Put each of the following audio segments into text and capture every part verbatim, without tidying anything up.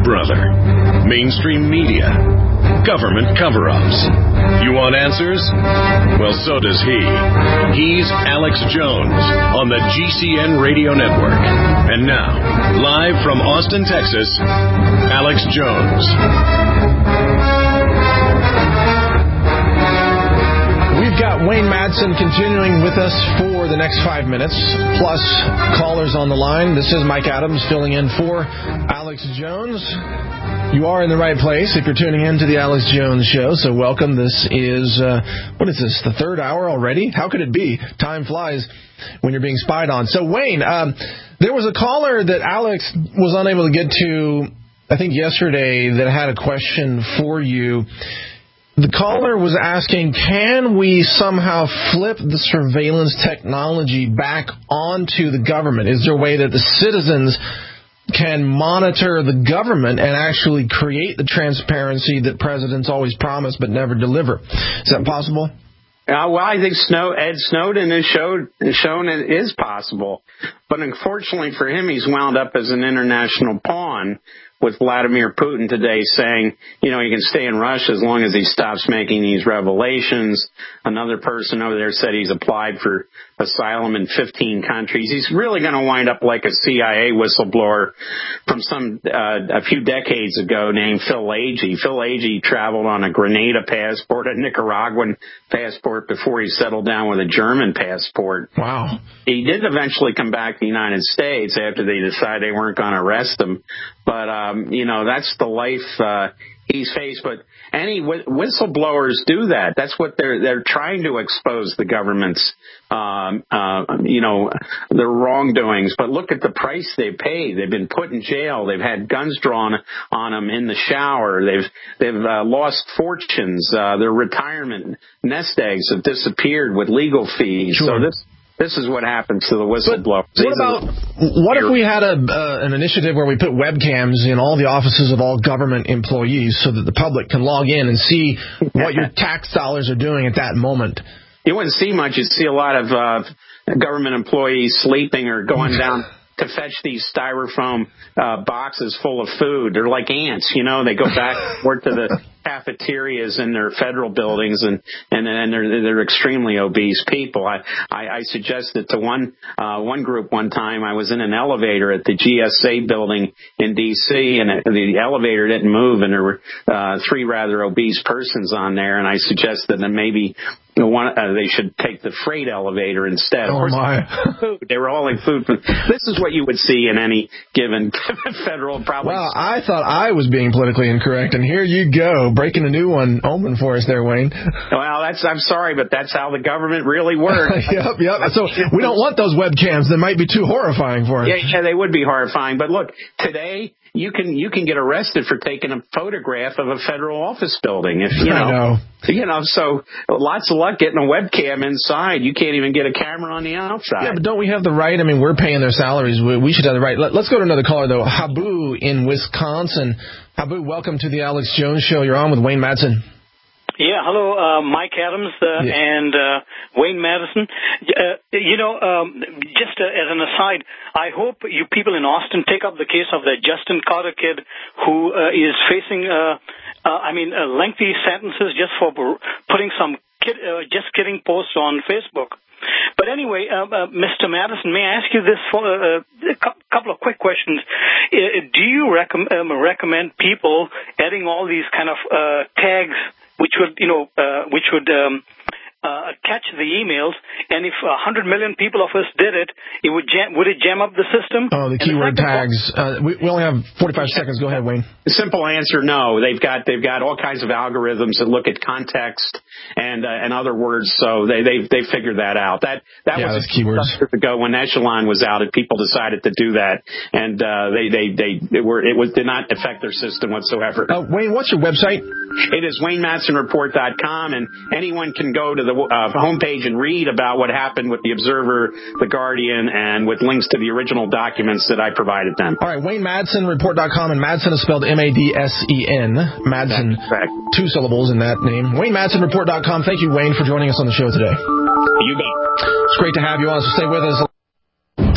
brother? Mainstream media? Government cover-ups? You want answers? Well, so does he. He's Alex Jones on the G C N Radio Network. And now, live from Austin, Texas, Alex Jones. We've got Wayne Madsen continuing with us for the next five minutes, plus callers on the line. This is Mike Adams filling in for Alex Jones. You are in the right place if you're tuning in to the Alex Jones Show, so welcome. This is, uh, what is this, the third hour already? How could it be? Time flies when you're being spied on. So, Wayne, um, there was a caller that Alex was unable to get to, I think, yesterday that had a question for you. The caller was asking, can we somehow flip the surveillance technology back onto the government? Is there a way that the citizens can monitor the government and actually create the transparency that presidents always promise but never deliver? Is that possible? Uh, well, I think Snow, Ed Snowden has showed, shown it is possible. But unfortunately for him, he's wound up as an international pawn, with Vladimir Putin today saying, you know, he can stay in Russia as long as he stops making these revelations. Another person over there said he's applied for asylum in fifteen countries. He's really going to wind up like a C I A whistleblower from some uh, a few decades ago named Phil Agee. Phil Agee traveled on a Grenada passport, a Nicaraguan passport, before he settled down with a German passport. Wow. He did eventually come back to the United States after they decided they weren't going to arrest him. But, um, you know, that's the life uh, he's faced. But any wh- whistleblowers do that. That's what they're they're trying to expose the government's, um, uh, you know, their wrongdoings. But look at the price they pay. They've been put in jail. They've had guns drawn on them in the shower. They've they've uh, lost fortunes. Uh, their retirement nest eggs have disappeared with legal fees. Sure. So this. This is what happens to the whistleblowers. But what about, what if we had a uh, an initiative where we put webcams in all the offices of all government employees so that the public can log in and see what your tax dollars are doing at that moment? You wouldn't see much. You'd see a lot of uh, government employees sleeping or going down to fetch these styrofoam uh, boxes full of food. They're like ants, you know. They go back and forth to the cafeterias in their federal buildings, and and, and they're they're extremely obese people. I, I, I suggested to one uh, one group one time. I was in an elevator at the G S A building in D C, and it, the elevator didn't move, and there were uh, three rather obese persons on there, and I suggested that maybe one, uh, they should take the freight elevator instead. Oh, my. Food. They were hauling food. This is what you would see in any given federal probably. Well, I thought I was being politically incorrect, and here you go, breaking a new one open for us there, Wayne. Well, that's I'm sorry, but that's how the government really works. yep, yep. So we don't want those webcams. They might be too horrifying for us. Yeah, yeah, they would be horrifying. But look, today you can you can get arrested for taking a photograph of a federal office building. If you know, I know. You know, so lots of luck getting a webcam inside. You can't even get a camera on the outside. Yeah, but don't we have the right? I mean, we're paying their salaries. We, we should have the right. Let, let's go to another caller, though. Habu in Wisconsin. Habu, welcome to the Alex Jones Show. You're on with Wayne Madsen. Yeah, hello, uh, Mike Adams uh, yeah. and uh, Wayne Madsen. Uh, you know, um, just uh, as an aside, I hope you people in Austin take up the case of the Justin Carter kid who uh, is facing, uh, uh, I mean, uh, lengthy sentences just for putting some kid, uh, just kidding posts on Facebook. But anyway, uh, uh, Mister Madison, may I ask you this for uh, a couple of quick questions? Uh, do you rec- um, recommend people adding all these kind of uh, tags which would, you know, uh, which would um, uh, catch the emails, and if a hundred million people of us did it, it would jam, would it jam up the system? Oh, the keyword tags. Uh, we, we only have forty-five seconds. Go ahead, Wayne. The simple answer, no. They've got they've got all kinds of algorithms that look at context and uh, and other words, so they they they figured that out. That that yeah, was those keywords years ago when Echelon was out, and people decided to do that, and uh, they they they it were it was did not affect their system whatsoever. Uh, Wayne, what's your website? It is Wayne Madsen Report dot com, and anyone can go to the uh, homepage and read about what happened with the Observer, the Guardian, and with links to the original documents that I provided them. All right, Wayne Madsen Report dot com, and Madsen is spelled M A D S E N. Madsen, two syllables in that name. Wayne Madsen Report dot com. Thank you, Wayne, for joining us on the show today. You bet. It's great to have you on, so stay with us.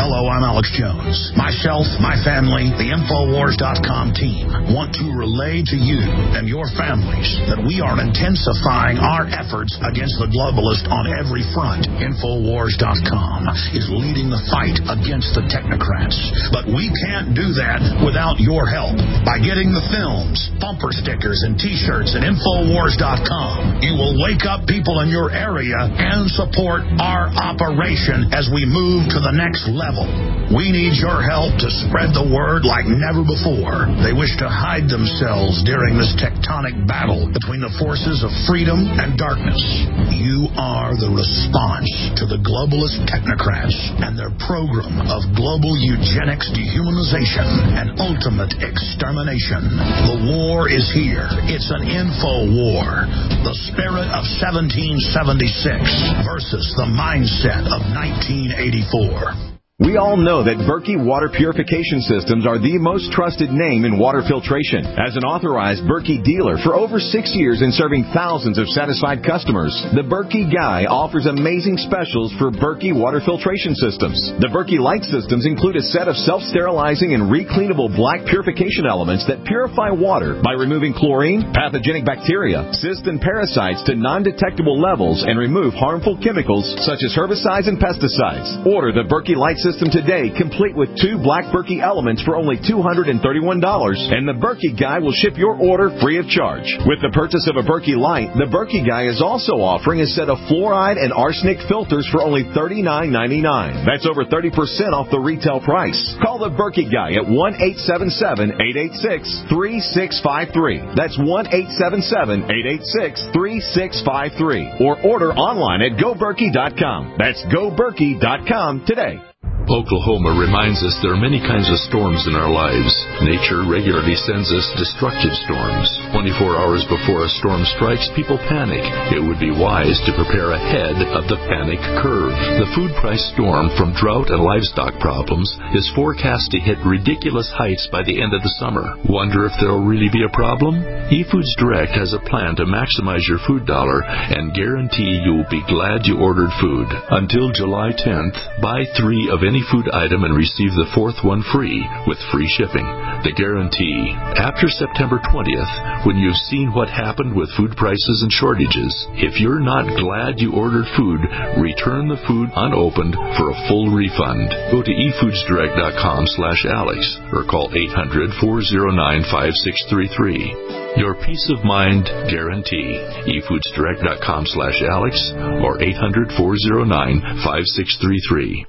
Hello, I'm Alex Jones. Myself, my family, the Infowars dot com team want to relay to you and your families that we are intensifying our efforts against the globalist on every front. Infowars dot com is leading the fight against the technocrats. But we can't do that without your help. By getting the films, bumper stickers, and T-shirts at Infowars dot com, you will wake up people in your area and support our operation as we move to the next level. We need your help to spread the word like never before. They wish to hide themselves during this tectonic battle between the forces of freedom and darkness. You are the response to the globalist technocrats and their program of global eugenics, dehumanization, and ultimate extermination. The war is here. It's an info war. The spirit of seventeen seventy-six versus the mindset of nineteen eighty-four. We all know that Berkey Water Purification Systems are the most trusted name in water filtration. As an authorized Berkey dealer for over six years and serving thousands of satisfied customers, the Berkey Guy offers amazing specials for Berkey Water Filtration Systems. The Berkey Light Systems include a set of self-sterilizing and recleanable black purification elements that purify water by removing chlorine, pathogenic bacteria, cysts, and parasites to non-detectable levels and remove harmful chemicals such as herbicides and pesticides. Order the Berkey Light System today, complete with two black Berkey elements for only two hundred thirty-one dollars, and the Berkey Guy will ship your order free of charge. With the purchase of a Berkey Light, the Berkey Guy is also offering a set of fluoride and arsenic filters for only thirty-nine ninety-nine. That's over thirty percent off the retail price. Call the Berkey Guy at one eight seven seven, eight eight six, three six five three. That's one eight seven seven, eight eight six, three six five three. Or order online at go berkey dot com. That's go berkey dot com today. Oklahoma reminds us there are many kinds of storms in our lives. Nature regularly sends us destructive storms. twenty-four hours before a storm strikes, people panic. It would be wise to prepare ahead of the panic curve. The food price storm from drought and livestock problems is forecast to hit ridiculous heights by the end of the summer. Wonder if there will really be a problem? eFoods Direct has a plan to maximize your food dollar and guarantee you will be glad you ordered food. Until July tenth, buy three of any food item and receive the fourth one free with free shipping. The guarantee. After September twentieth, when you've seen what happened with food prices and shortages, if you're not glad you ordered food, return the food unopened for a full refund. Go to e foods direct dot com slash Alex or call eight hundred, four oh nine, five six three three. Your peace of mind guarantee. e foods direct dot com slash Alex or eight hundred, four oh nine, five six three three.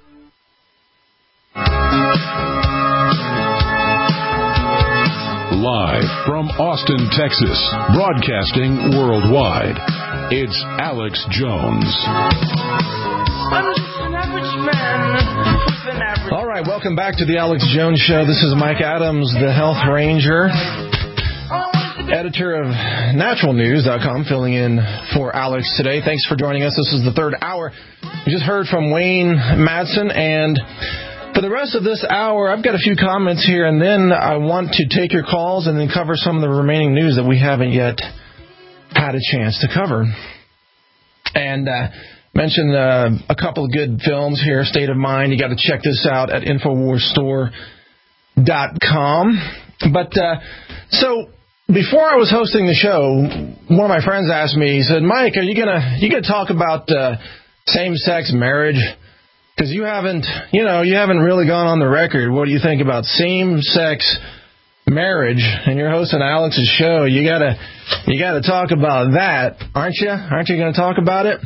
Live from Austin, Texas, broadcasting worldwide, it's Alex Jones. I'm just an average man with an average... All right, welcome back to the Alex Jones Show. This is Mike Adams, the Health Ranger, editor of natural news dot com, filling in for Alex today. Thanks for joining us. This is the third hour. We just heard from Wayne Madsen, and for the rest of this hour, I've got a few comments here, and then I want to take your calls and then cover some of the remaining news that we haven't yet had a chance to cover. And uh, mention uh, a couple of good films here, State of Mind. You got to check this out at infowars store dot com. But uh, so before I was hosting the show, one of my friends asked me, he said, Mike, are you gonna you gonna talk about uh, same-sex marriage? Because you haven't, you know, you haven't really gone on the record. What do you think about same-sex marriage? And you're hosting Alex's show. You gotta, you gotta talk about that, aren't you? Aren't you going to talk about it?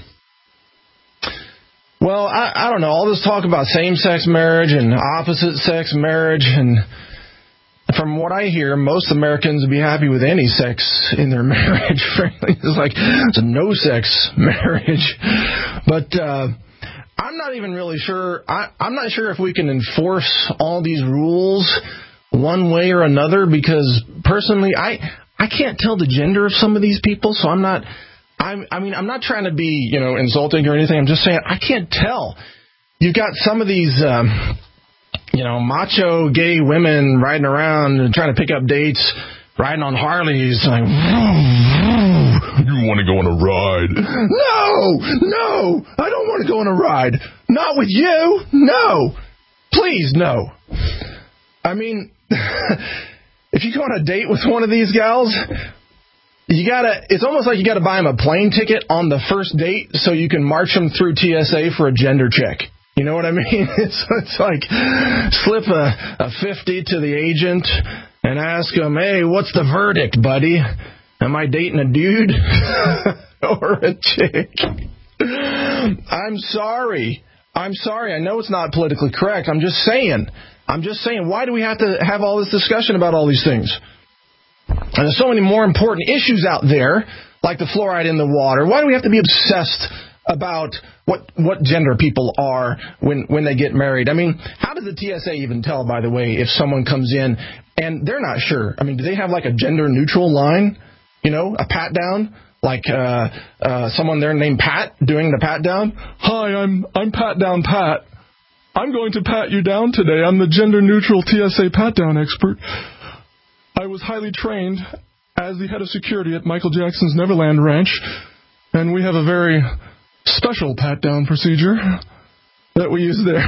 Well, I, I don't know. All this talk about same-sex marriage and opposite-sex marriage, and from what I hear, most Americans would be happy with any sex in their marriage. Frankly, it's like it's a no-sex marriage, but. uh I'm not even really sure. I, I'm not sure if we can enforce all these rules one way or another, because personally, I I can't tell the gender of some of these people. So I'm not. I I mean, I'm not trying to be, you know, insulting or anything. I'm just saying I can't tell. You've got some of these, um, you know, macho gay women riding around and trying to pick up dates, riding on Harleys, like. You want to go on a ride? No, no, I don't want to go on a ride. Not with you. No. Please, no. I mean, if you go on a date with one of these gals, you gotta, it's almost like you gotta buy them a plane ticket on the first date so you can march them through T S A for a gender check. You know what I mean? It's, it's like slip a, a fifty to the agent and ask him, hey, what's the verdict, buddy? Am I dating a dude or a chick? I'm sorry. I'm sorry. I know it's not politically correct. I'm just saying. I'm just saying, why do we have to have all this discussion about all these things? And there's so many more important issues out there, like the fluoride in the water. Why do we have to be obsessed about what what gender people are when, when they get married? I mean, how does the T S A even tell, by the way, if someone comes in and they're not sure? I mean, do they have like a gender-neutral line, you know, a pat-down? Like uh, uh, someone there named Pat doing the pat-down? Hi, I'm I'm Pat-Down Pat. I'm going to pat you down today. I'm the gender-neutral T S A pat-down expert. I was highly trained as the head of security at Michael Jackson's Neverland Ranch, and we have a very special pat-down procedure that we use there.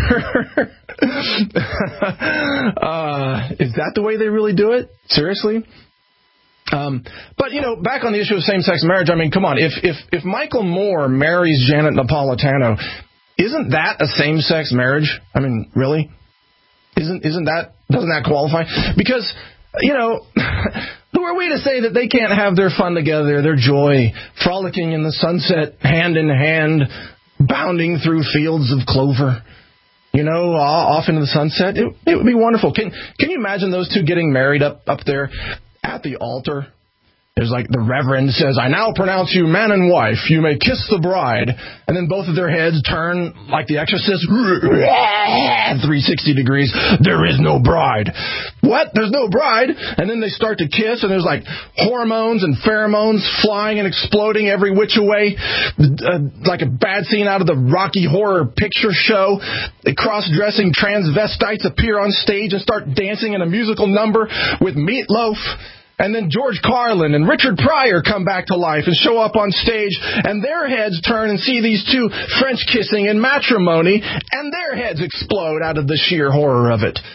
uh, is that the way they really do it? Seriously? Um, but, you know, back on the issue of same-sex marriage, I mean, come on. If, if, if Michael Moore marries Janet Napolitano, isn't that a same-sex marriage? I mean, really? Isn't isn't that, doesn't that qualify? Because, you know, who are we to say that they can't have their fun together, their joy, frolicking in the sunset, hand in hand, bounding through fields of clover, you know, off into the sunset? It, it would be wonderful. Can can you imagine those two getting married up, up there at the altar? There's like the reverend says, I now pronounce you man and wife. You may kiss the bride. And then both of their heads turn like the Exorcist, three hundred sixty degrees. There is no bride. What? There's no bride? And then they start to kiss, and there's like hormones and pheromones flying and exploding every which way, uh, like a bad scene out of the Rocky Horror Picture Show. The cross-dressing transvestites appear on stage and start dancing in a musical number with Meatloaf. And then George Carlin and Richard Pryor come back to life and show up on stage, and their heads turn and see these two French kissing in matrimony, and their heads explode out of the sheer horror of it.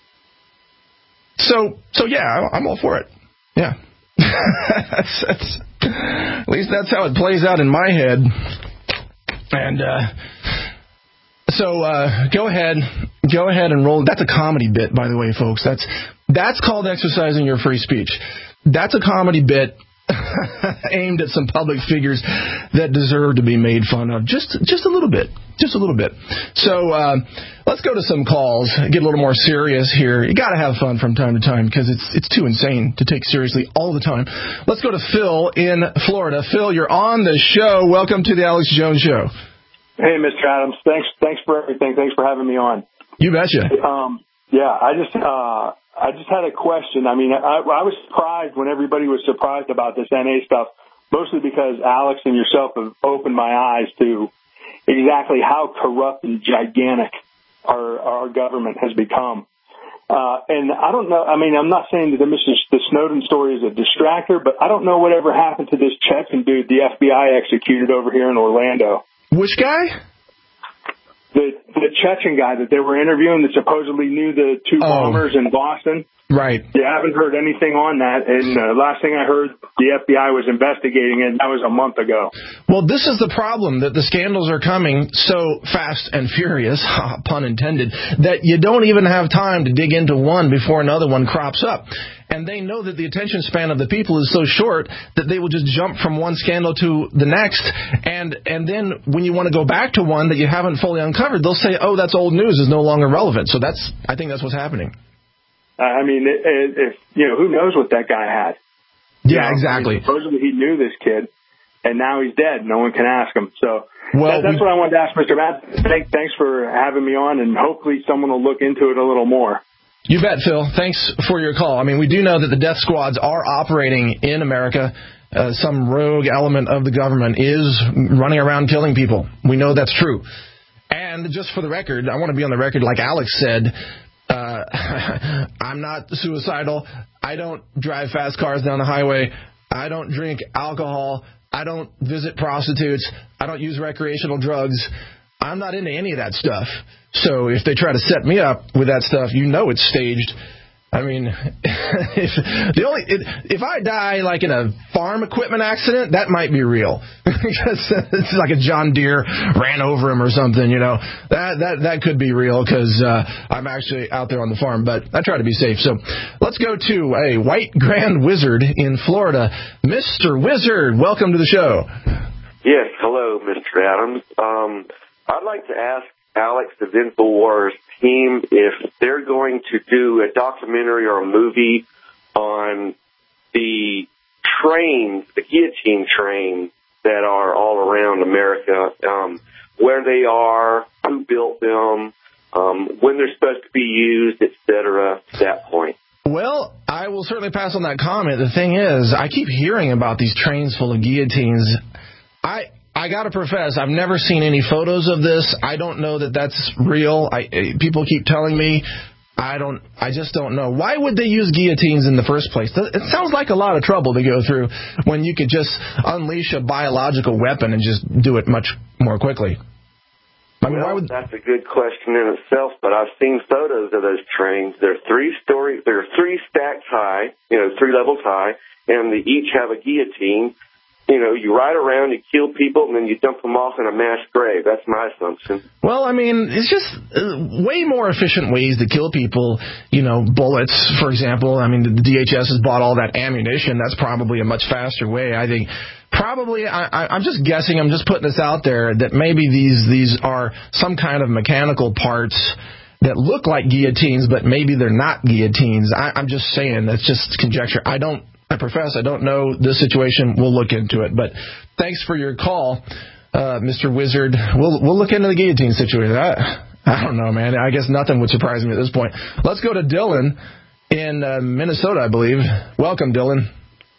So, so yeah, I'm all for it. Yeah. that's, that's, at least that's how it plays out in my head. And uh, so uh, go ahead, go ahead and roll. That's a comedy bit, by the way, folks. That's That's called exercising your free speech. That's a comedy bit aimed at some public figures that deserve to be made fun of. Just just a little bit. Just a little bit. So uh, let's go to some calls, get a little more serious here. You got to have fun from time to time because it's it's too insane to take seriously all the time. Let's go to Phil in Florida. Phil, you're on the show. Welcome to the Alex Jones Show. Hey, Mister Adams. Thanks, thanks for everything. Thanks for having me on. You betcha. Um, yeah, I just... Uh, I just had a question. I mean, I, I was surprised when everybody was surprised about this N A stuff, mostly because Alex and yourself have opened my eyes to exactly how corrupt and gigantic our, our government has become. Uh, and I don't know, I mean, I'm not saying that the, the Snowden story is a distractor, but I don't know whatever happened to this Chechen dude the F B I executed over here in Orlando. Which guy? The, the Chechen guy that they were interviewing that supposedly knew the two bombers oh. in Boston. Right. Yeah, I haven't heard anything on that. And the uh, last thing I heard, the F B I was investigating it. That was a month ago. Well, this is the problem, that the scandals are coming so fast and furious, pun intended, that you don't even have time to dig into one before another one crops up. And they know that the attention span of the people is so short that they will just jump from one scandal to the next. And and then when you want to go back to one that you haven't fully uncovered, they'll say, oh, that's old news, is no longer relevant. So that's, I think that's what's happening. I mean, if, you know, who knows what that guy had? Yeah, you know, exactly. I mean, supposedly he knew this kid, and now he's dead. No one can ask him. So well, that, that's we, what I wanted to ask Mister Matt. Thank, thanks for having me on, and hopefully someone will look into it a little more. You bet, Phil. Thanks for your call. I mean, we do know that the death squads are operating in America. Uh, some rogue element of the government is running around killing people. We know that's true. And just for the record, I want to be on the record, like Alex said, uh, I'm not suicidal. I don't drive fast cars down the highway. I don't drink alcohol. I don't visit prostitutes. I don't use recreational drugs. I'm not into any of that stuff. So if they try to set me up with that stuff, you know it's staged. I mean, if the only if I die like in a farm equipment accident, that might be real because it's like a John Deere ran over him or something. You know, that that that could be real because uh, I'm actually out there on the farm. But I try to be safe. So let's go to a white grand wizard in Florida, Mister Wizard. Welcome to the show. Yes, hello, Mister Adams. Um, I'd like to ask Alex of InfoWars team if they're going to do a documentary or a movie on the trains, the guillotine trains that are all around America, um, where they are, who built them, um, when they're supposed to be used, et cetera, to that point. Well, I will certainly pass on that comment. The thing is, I keep hearing about these trains full of guillotines. I... I got to profess, I've never seen any photos of this. I don't know that that's real. I, people keep telling me. I don't. I just don't know. Why would they use guillotines in the first place? It sounds like a lot of trouble to go through when you could just unleash a biological weapon and just do it much more quickly. I mean, well, why would... that's a good question in itself, but I've seen photos of those trains. They're three story. They're three stacks high, you know, three levels high, and they each have a guillotine. You know, you ride around, you kill people, and then you dump them off in a mass grave. That's my assumption. Well, I mean, it's just uh, way more efficient ways to kill people. You know, bullets, for example. I mean, the D H S has bought all that ammunition. That's probably a much faster way. I think probably, I, I, I'm just guessing, I'm just putting this out there, that maybe these, these are some kind of mechanical parts that look like guillotines, but maybe they're not guillotines. I, I'm just saying, that's just conjecture. I don't. I profess I don't know this situation. We'll look into it. But thanks for your call, uh, Mister Wizard. We'll we'll look into the guillotine situation. I, I don't know, man. I guess nothing would surprise me at this point. Let's go to Dylan in uh, Minnesota, I believe. Welcome, Dylan.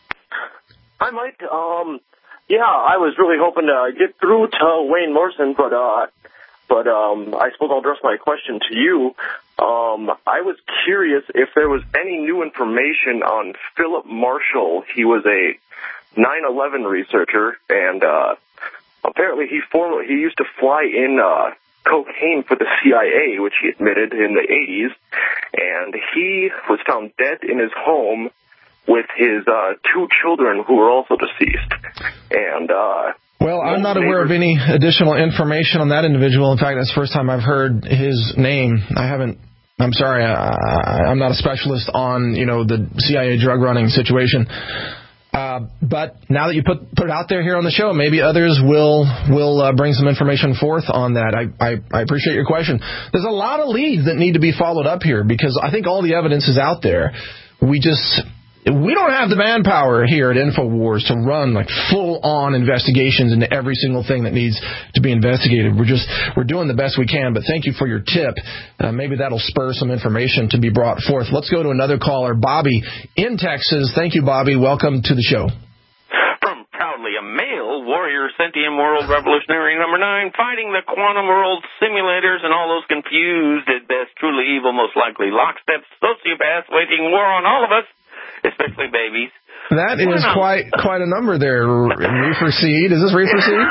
Hi, Mike. Um, yeah, I was really hoping to get through to Wayne Morrison, but uh, but um, I suppose I'll address my question to you. Um, I was curious if there was any new information on Philip Marshall. He was a nine eleven researcher, and uh, apparently he formerly he used to fly in uh, cocaine for the C I A, which he admitted in the eighties, and he was found dead in his home with his uh, two children who were also deceased. And uh, well, I'm not aware of any additional information on that individual. In fact, that's the first time I've heard his name. I haven't. I'm sorry, I, I'm not a specialist on, you know, the C I A drug running situation. Uh, but now that you put put it out there here on the show, maybe others will will uh, bring some information forth on that. I, I, I appreciate your question. There's a lot of leads that need to be followed up here because I think all the evidence is out there. We just... We don't have the manpower here at InfoWars to run like full-on investigations into every single thing that needs to be investigated. We're just we're doing the best we can. But thank you for your tip. Uh, maybe that'll spur some information to be brought forth. Let's go to another caller, Bobby in Texas. Thank you, Bobby. Welcome to the show. From proudly a male warrior, sentient world revolutionary number nine, fighting the quantum world simulators and all those confused at best, truly evil, most likely lockstep sociopaths waging war on all of us. Especially babies. That is quite quite a number there. Reefer Seed. Is this Reefer Seed?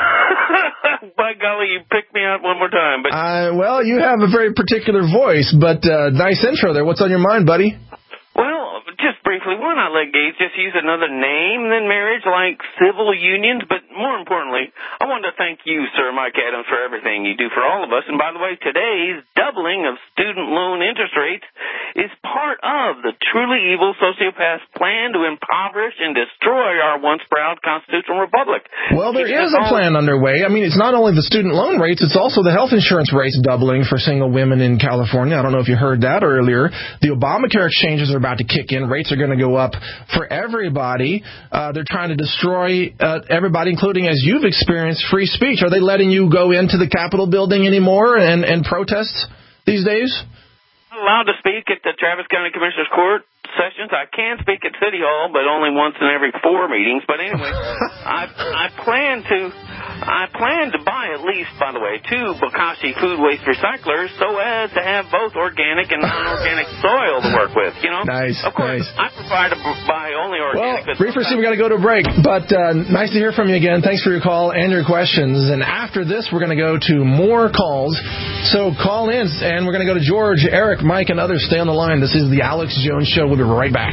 By golly, you picked me up one more time. But uh, well, you have a very particular voice, but uh, nice intro there. What's on your mind, buddy? Well, just briefly, why not let gays just use another name than marriage, like civil unions? But more importantly, I wanted to thank you, Sir Mike Adams, for everything you do for all of us. And by the way, today's doubling of student loan interest rates is part of the truly evil sociopath's plan to impoverish and destroy our once proud constitutional republic. Well, there is a plan underway. I mean, it's not only the student loan rates, it's also the health insurance rates doubling for single women in California. I don't know if you heard that earlier. The Obamacare exchanges are about to kick in. Rates are going to go up for everybody. Uh, they're trying to destroy uh, everybody, including, as you've experienced, free speech. Are they letting you go into the Capitol building anymore and, and protest these days? Allowed to speak at the Travis County Commissioner's Court sessions. I can speak at City Hall, but only once in every four meetings. But anyway, I I plan to I plan to buy at least, by the way, two Bokashi food waste recyclers so as to have both organic and non-organic soil to work with. You know, Nice. Of course, nice. I prefer to buy only organic. Well, Reefer, see, we got to go to a break, but uh, nice to hear from you again. Thanks for your call and your questions. And after this, we're going to go to more calls. So call in, and we're going to go to George, Eric, Mike, and others. Stay on the line. This is the Alex Jones Show. We'll be right back.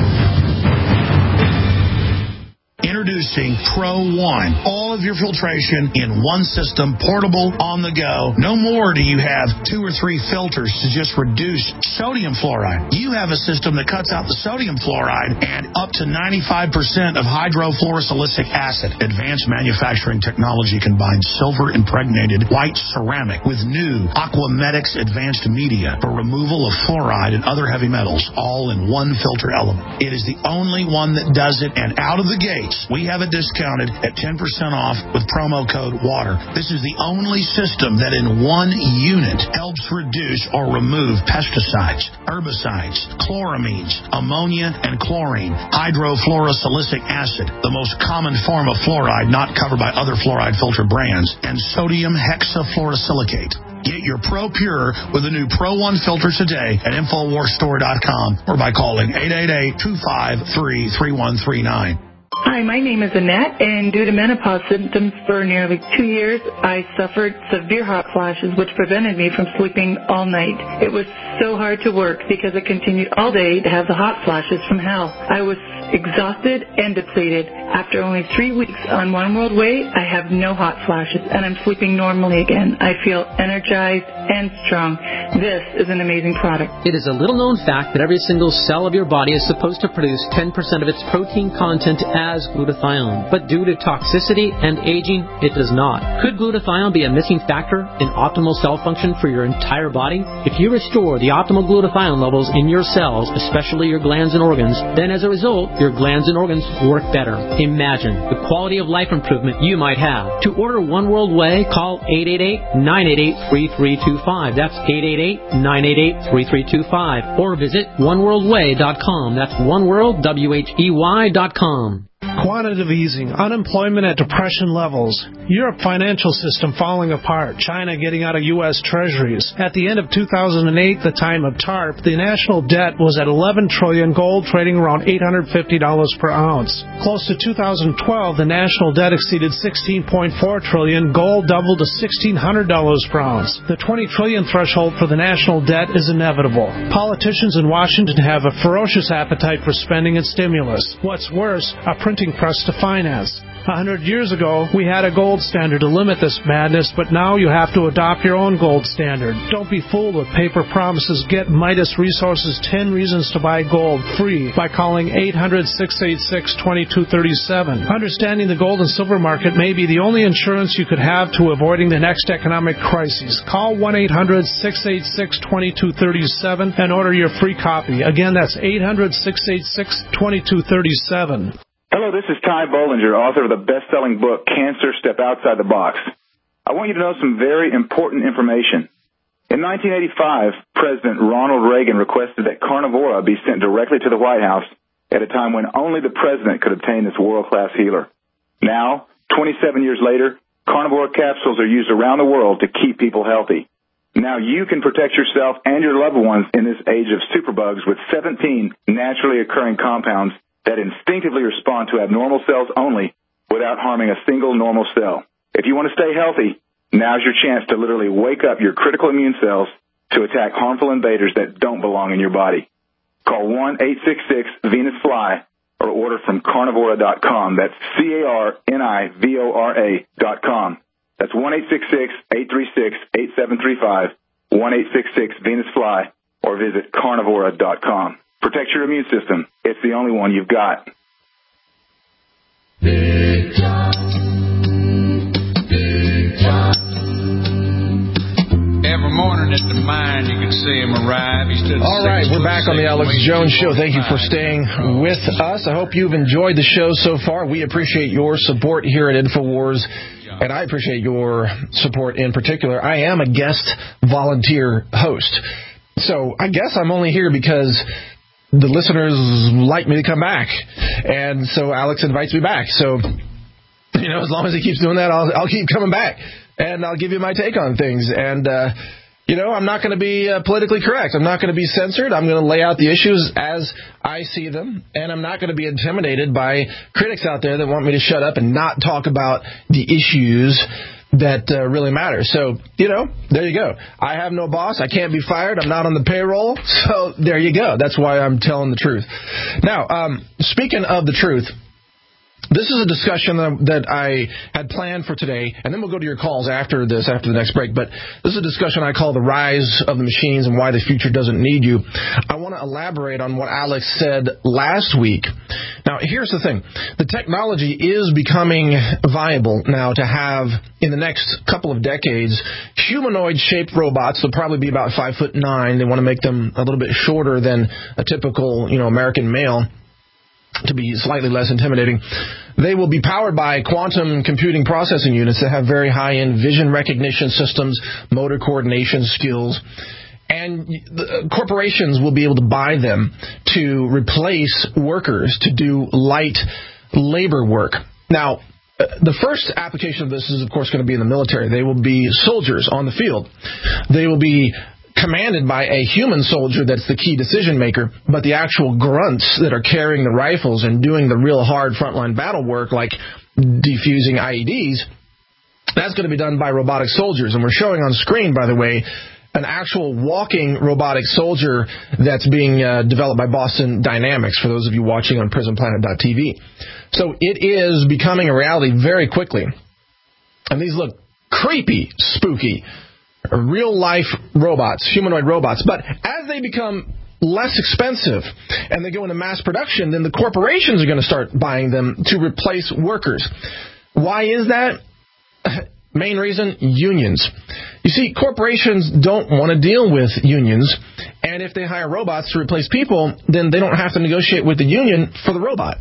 Introducing Pro One. All of your filtration in one system, portable, on the go. No more do you have two or three filters to just reduce sodium fluoride. You have a system that cuts out the sodium fluoride and up to ninety-five percent of hydrofluorosilicic acid. Advanced manufacturing technology combines silver-impregnated white ceramic with new Aquamedics advanced media for removal of fluoride and other heavy metals, all in one filter element. It is the only one that does it, and out of the gate, we have it discounted at ten percent off with promo code WATER. This is the only system that in one unit helps reduce or remove pesticides, herbicides, chloramines, ammonia, and chlorine, hydrofluorosilicic acid, the most common form of fluoride not covered by other fluoride filter brands, and sodium hexafluorosilicate. Get your Pro Pure with the new Pro One filter today at Infowars Store dot com or by calling eight eight eight, two five three, three one three nine. Hi, my name is Annette, and due to menopause symptoms for nearly two years, I suffered severe hot flashes, which prevented me from sleeping all night. It was so hard to work because I continued all day to have the hot flashes from hell. I was exhausted and depleted. After only three weeks on One World Way, I have no hot flashes, and I'm sleeping normally again. I feel energized and strong. This is an amazing product. It is a little-known fact that every single cell of your body is supposed to produce ten percent of its protein content as glutathione. But due to toxicity and aging, it does not. Could glutathione be a missing factor in optimal cell function for your entire body? If you restore the optimal glutathione levels in your cells, especially your glands and organs, then as a result, your glands and organs work better. Imagine the quality of life improvement you might have. To order One World Way, call eight eight eight, nine eight eight, three three two five. That's eight eight eight, nine eight eight, three three two five. Or visit one world way dot com. That's oneworld, W H E Y dot com. Quantitative easing, unemployment at depression levels, Europe financial system falling apart, China getting out of U S treasuries. At the end of two thousand eight, the time of TARP, the national debt was at eleven trillion dollars, gold trading around eight hundred fifty dollars per ounce. Close to two thousand twelve, the national debt exceeded sixteen point four trillion dollars, gold doubled to sixteen hundred dollars per ounce. The twenty trillion dollars threshold for the national debt is inevitable. Politicians in Washington have a ferocious appetite for spending and stimulus. What's worse, a printing press to finance. A hundred years ago, we had a gold standard to limit this madness, but now you have to adopt your own gold standard. Don't be fooled with paper promises. Get Midas Resources ten Reasons to Buy Gold free by calling eight hundred, six eight six, two two three seven. Understanding the gold and silver market may be the only insurance you could have to avoiding the next economic crisis. Call one eight hundred, six eight six, two two three seven and order your free copy. Again, that's eight hundred, six eight six, two two three seven. Hello, this is Ty Bollinger, author of the best-selling book, Cancer, Step Outside the Box. I want you to know some very important information. In nineteen eighty-five, President Ronald Reagan requested that Carnivora be sent directly to the White House at a time when only the president could obtain this world-class healer. Now, twenty-seven years later, Carnivora capsules are used around the world to keep people healthy. Now you can protect yourself and your loved ones in this age of superbugs with seventeen naturally occurring compounds that instinctively respond to abnormal cells only without harming a single normal cell. If you want to stay healthy, now's your chance to literally wake up your critical immune cells to attack harmful invaders that don't belong in your body. Call one eight six six, Venus Fly or order from carnivora dot com. That's C A R N I V O R A dot com. That's one eight six six, eight three six, eight seven three five, one eight six six, Venus Fly, or visit carnivora dot com. Protect your immune system. It's the only one you've got. Big John. Big John. Every morning at the mine, you can see him arrive. He stood All right, we're back on the Alex Jones Show. Thank you for staying with us. I hope you've enjoyed the show so far. We appreciate your support here at InfoWars, and I appreciate your support in particular. I am a guest volunteer host, so I guess I'm only here because the listeners like me to come back, and so Alex invites me back. So, you know, as long as he keeps doing that, I'll, I'll keep coming back, and I'll give you my take on things. And uh, You know, I'm not going to be uh, politically correct. I'm not going to be censored. I'm going to lay out the issues as I see them, and I'm not going to be intimidated by critics out there that want me to shut up and not talk about the issues that uh, really matter. So, you know, there you go. I have no boss. I can't be fired. I'm not on the payroll. So there you go. That's why I'm telling the truth. Now, um, speaking of the truth, this is a discussion that I had planned for today, and then we'll go to your calls after this, after the next break. But this is a discussion I call the rise of the machines and why the future doesn't need you. I want to elaborate on what Alex said last week. Now, here's the thing. The technology is becoming viable now to have, in the next couple of decades, humanoid-shaped robots. They'll probably be about five foot nine. They want to make them a little bit shorter than a typical, you know, American male, to be slightly less intimidating. They will be powered by quantum computing processing units that have very high-end vision recognition systems, motor coordination skills, and the corporations will be able to buy them to replace workers to do light labor work. Now, the first application of this is, of course, going to be in the military. They will be soldiers on the field. They will be commanded by a human soldier that's the key decision maker, but the actual grunts that are carrying the rifles and doing the real hard frontline battle work like defusing I E Ds, that's going to be done by robotic soldiers. And we're showing on screen, by the way, an actual walking robotic soldier that's being uh, developed by Boston Dynamics, for those of you watching on Prison Planet dot T V. So it is becoming a reality very quickly. And these look creepy, spooky, real-life robots, humanoid robots. But as they become less expensive and they go into mass production, then the corporations are going to start buying them to replace workers. Why is that? Main reason, unions. You see, corporations don't want to deal with unions, and if they hire robots to replace people, then they don't have to negotiate with the union for the robot.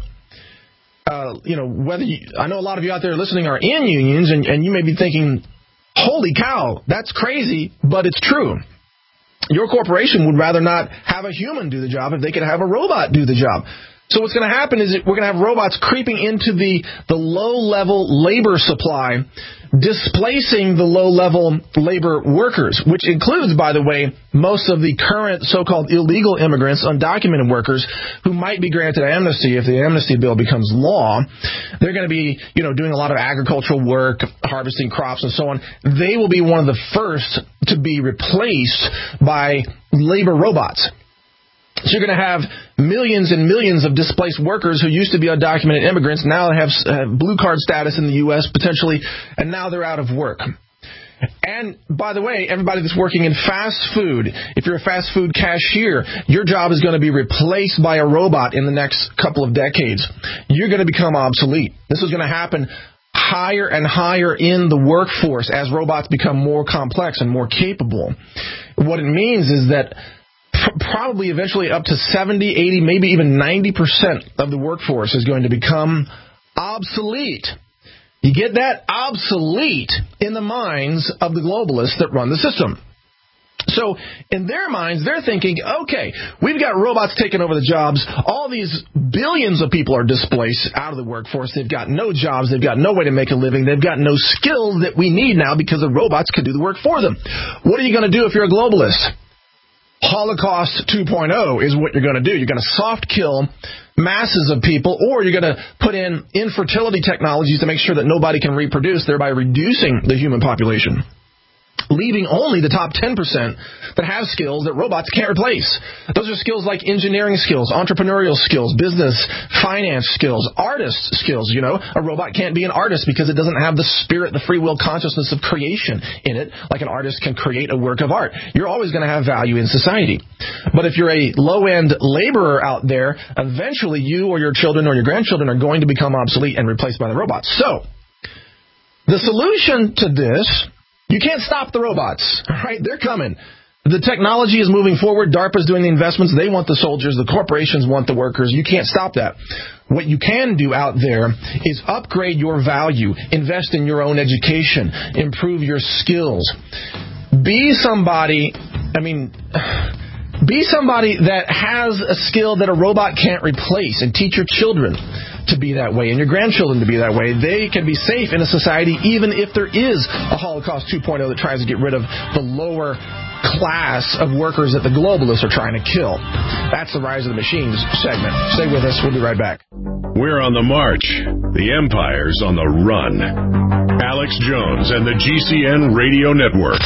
Uh, you know, whether you, I know a lot of you out there listening are in unions, and, and you may be thinking, holy cow, that's crazy, but it's true. Your corporation would rather not have a human do the job if they could have a robot do the job. So what's going to happen is that we're going to have robots creeping into the, the low-level labor supply, displacing the low-level labor workers, which includes, by the way, most of the current so-called illegal immigrants, undocumented workers, who might be granted amnesty if the amnesty bill becomes law. They're going to be, you know, doing a lot of agricultural work, harvesting crops and so on. They will be one of the first to be replaced by labor robots. So you're going to have millions and millions of displaced workers who used to be undocumented immigrants, now have uh, blue card status in the U S potentially, and now they're out of work. And, by the way, everybody that's working in fast food, if you're a fast food cashier, your job is going to be replaced by a robot in the next couple of decades. You're going to become obsolete. This is going to happen higher and higher in the workforce as robots become more complex and more capable. What it means is that probably eventually up to seventy, eighty, maybe even ninety percent of the workforce is going to become obsolete. You get that? Obsolete in the minds of the globalists that run the system. So in their minds, they're thinking, okay, we've got robots taking over the jobs. All these billions of people are displaced out of the workforce. They've got no jobs. They've got no way to make a living. They've got no skills that we need now because the robots can do the work for them. What are you going to do if you're a globalist? Holocaust two point oh is what you're going to do. You're going to soft kill masses of people, or you're going to put in infertility technologies to make sure that nobody can reproduce, thereby reducing the human population, leaving only the top ten percent that have skills that robots can't replace. Those are skills like engineering skills, entrepreneurial skills, business, finance skills, artist skills. You know, a robot can't be an artist because it doesn't have the spirit, the free will consciousness of creation in it, like an artist can create a work of art. You're always going to have value in society. But if you're a low-end laborer out there, eventually you or your children or your grandchildren are going to become obsolete and replaced by the robots. So, the solution to this, you can't stop the robots, right? They're coming. The technology is moving forward. DARPA's doing the investments. They want the soldiers. The corporations want the workers. You can't stop that. What you can do out there is upgrade your value, invest in your own education, improve your skills. Be somebody, I mean, be somebody that has a skill that a robot can't replace, and teach your children to be that way and your grandchildren to be that way. They can be safe in a society even if there is a Holocaust two point oh that tries to get rid of the lower class of workers that the globalists are trying to kill. That's the Rise of the Machines segment. Stay with us. We'll be right back. We're on the march. The empire's on the run. Alex Jones and the G C N Radio Network.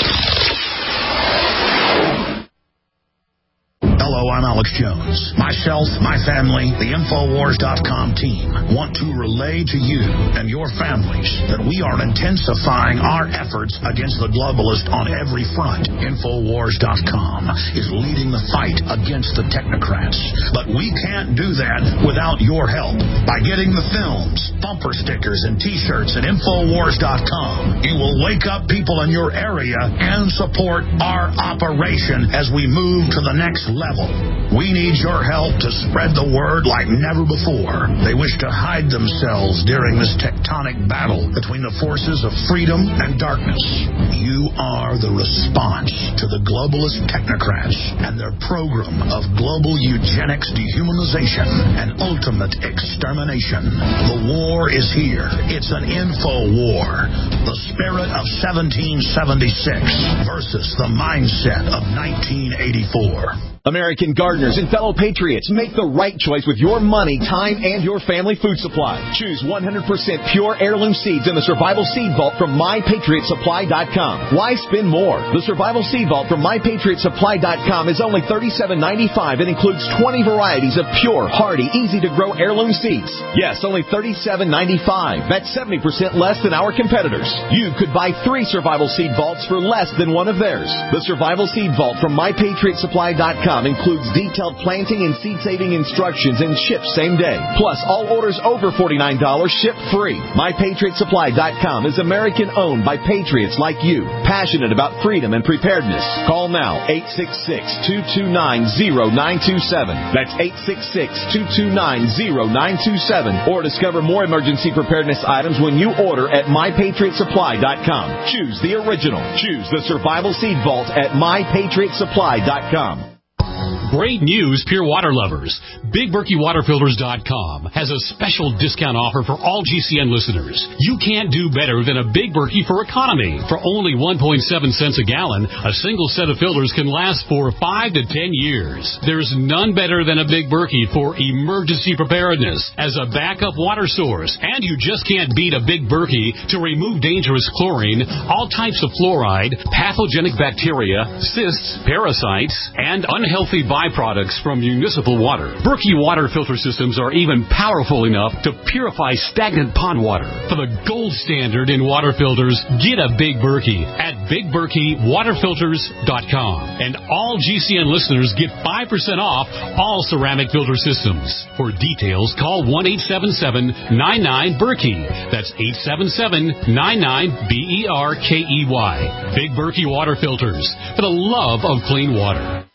Hello, I'm Alex Jones. Myself, my family, the Infowars dot com team want to relay to you and your families that we are intensifying our efforts against the globalists on every front. Infowars dot com is leading the fight against the technocrats. But we can't do that without your help. By getting the films, bumper stickers, and T-shirts at Infowars dot com, you will wake up people in your area and support our operation as we move to the next level. We need your help to spread the word like never before. They wish to hide themselves during this tectonic battle between the forces of freedom and darkness. You are the response to the globalist technocrats and their program of global eugenics, dehumanization, and ultimate extermination. The war is here. It's an info war. The spirit of seventeen seventy-six versus the mindset of nineteen eighty-four. American gardeners and fellow patriots, make the right choice with your money, time, and your family food supply. Choose one hundred percent pure heirloom seeds in the Survival Seed Vault from my patriot supply dot com. Why spend more? The Survival Seed Vault from my patriot supply dot com is only thirty-seven ninety-five and includes twenty varieties of pure, hardy, easy-to-grow heirloom seeds. Yes, only thirty-seven ninety-five. That's seventy percent less than our competitors. You could buy three Survival Seed Vaults for less than one of theirs. The Survival Seed Vault from my patriot supply dot com includes detailed planting and seed-saving instructions and ships same day. Plus, all orders over forty-nine dollars ship free. my patriot supply dot com is American-owned by patriots like you, passionate about freedom and preparedness. Call now, eight six six, two two nine, zero nine two seven. That's eight six six, two two nine, zero nine two seven. Or discover more emergency preparedness items when you order at my patriot supply dot com. Choose the original. Choose the Survival Seed Vault at my patriot supply dot com. Great news, Pure Water lovers. Big Berkey Water Filters dot com has a special discount offer for all G C N listeners. You can't do better than a Big Berkey for economy. For only one point seven cents a gallon, a single set of filters can last for five to ten years. There's none better than a Big Berkey for emergency preparedness as a backup water source. And you just can't beat a Big Berkey to remove dangerous chlorine, all types of fluoride, pathogenic bacteria, cysts, parasites, and unhealthy byproducts from municipal water. Berkey water filter systems are even powerful enough to purify stagnant pond water. For the gold standard in water filters, get a Big Berkey at Big Berkey Water Filters dot com. And all G C N listeners get five percent off all ceramic filter systems. For details, call one eight seven seven, nine nine, Berkey. That's eight seven seven, nine nine, B E R K E Y. Big Berkey Water Filters, for the love of clean water.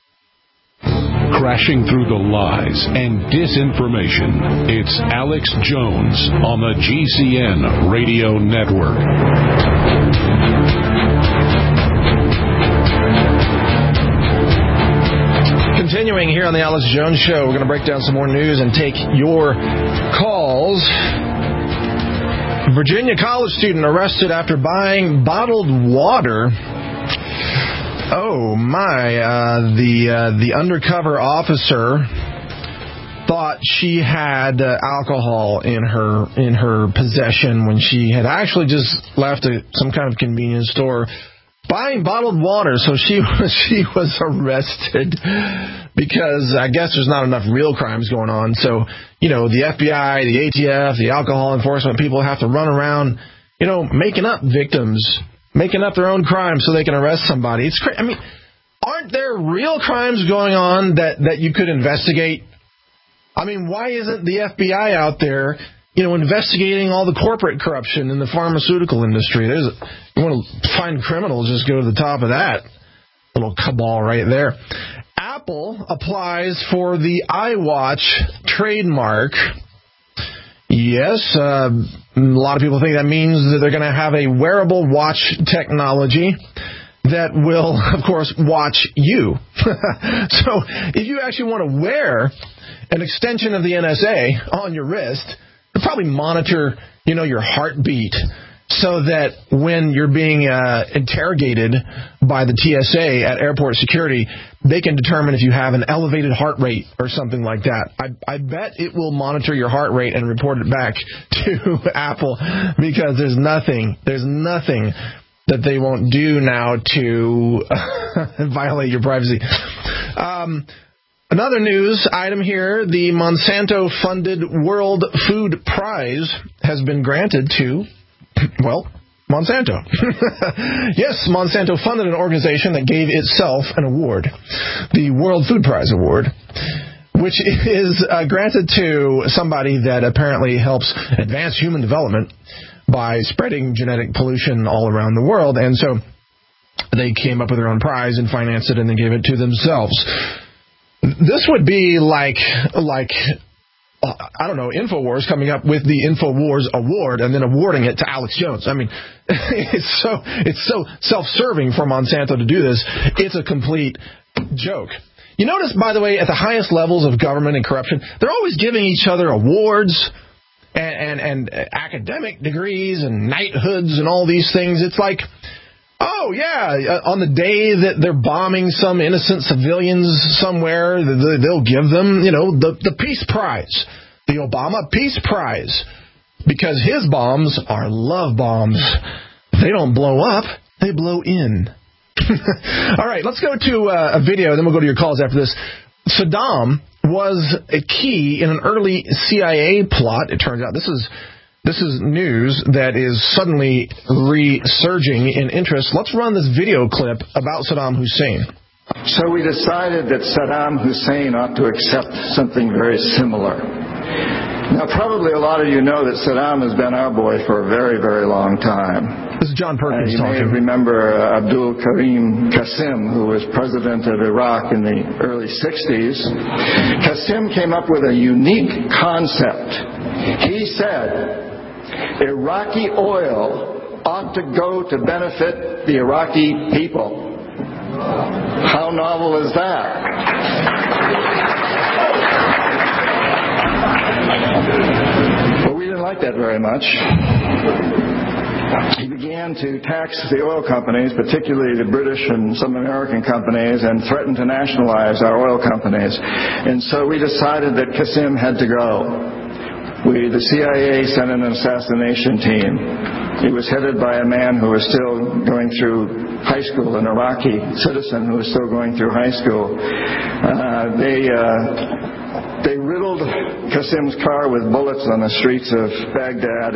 Crashing through the lies and disinformation, it's Alex Jones on the G C N Radio Network. Continuing here on the Alex Jones Show, we're going to break down some more news and take your calls. Virginia college student arrested after buying bottled water. Oh my! Uh, the uh, the undercover officer thought she had uh, alcohol in her in her possession when she had actually just left a, some kind of convenience store buying bottled water. So she was she was arrested because I guess there's not enough real crimes going on. So you know the F B I, the A T F, the alcohol enforcement people have to run around, you know, making up victims. Making up their own crimes so they can arrest somebody. It's crazy. I mean, aren't there real crimes going on that, that you could investigate? I mean, why isn't the F B I out there, you know, investigating all the corporate corruption in the pharmaceutical industry? There's a, you want to find criminals, just go to the top of that little cabal right there. Apple applies for the iWatch trademark. Yes, uh, a lot of people think that means that they're going to have a wearable watch technology that will, of course, watch you. So if you actually want to wear an extension of the N S A on your wrist, they'll probably monitor, you know, your heartbeat so that when you're being uh, interrogated by the T S A at airport security, they can determine if you have an elevated heart rate or something like that. I, I bet it will monitor your heart rate and report it back to Apple, because there's nothing, there's nothing that they won't do now to violate your privacy. Um, another news item here, the Monsanto-funded World Food Prize has been granted to, well, Monsanto. Yes, Monsanto funded an organization that gave itself an award, the World Food Prize Award, which is uh, granted to somebody that apparently helps advance human development by spreading genetic pollution all around the world. And so they came up with their own prize and financed it and then gave it to themselves. This would be like, like uh, I don't know, InfoWars coming up with the InfoWars Award and then awarding it to Alex Jones. I mean, it's so it's so self-serving for Monsanto to do this. It's a complete joke. You notice, by the way, at the highest levels of government and corruption, they're always giving each other awards and, and, and academic degrees and knighthoods and all these things. It's like, oh, yeah, on the day that they're bombing some innocent civilians somewhere, they'll give them, you know, the, the Peace Prize, the Obama Peace Prize, because his bombs are love bombs. They don't blow up, they blow in. All right, let's go to uh, a video, then we'll go to your calls after this. Saddam was a key in an early C I A plot, it turns out. This is this is news that is suddenly resurging in interest. Let's run this video clip about Saddam Hussein. So we decided that Saddam Hussein ought to accept something very similar. Now, probably a lot of you know that Saddam has been our boy for a very, very long time. This is John Perkins uh, you talking. You may remember uh, Abdul Karim Qasim, who was president of Iraq in the early sixties. Qasim came up with a unique concept. He said, Iraqi oil ought to go to benefit the Iraqi people. How novel is that? But we didn't like that very much. He began to tax the oil companies, particularly the British and some American companies, and threatened to nationalize our oil companies. And so we decided that Qasim had to go. We, the C I A sent an assassination team. It was headed by a man who was still going through high school, an Iraqi citizen who was still going through high school. Uh, they... Uh, They riddled Qasim's car with bullets on the streets of Baghdad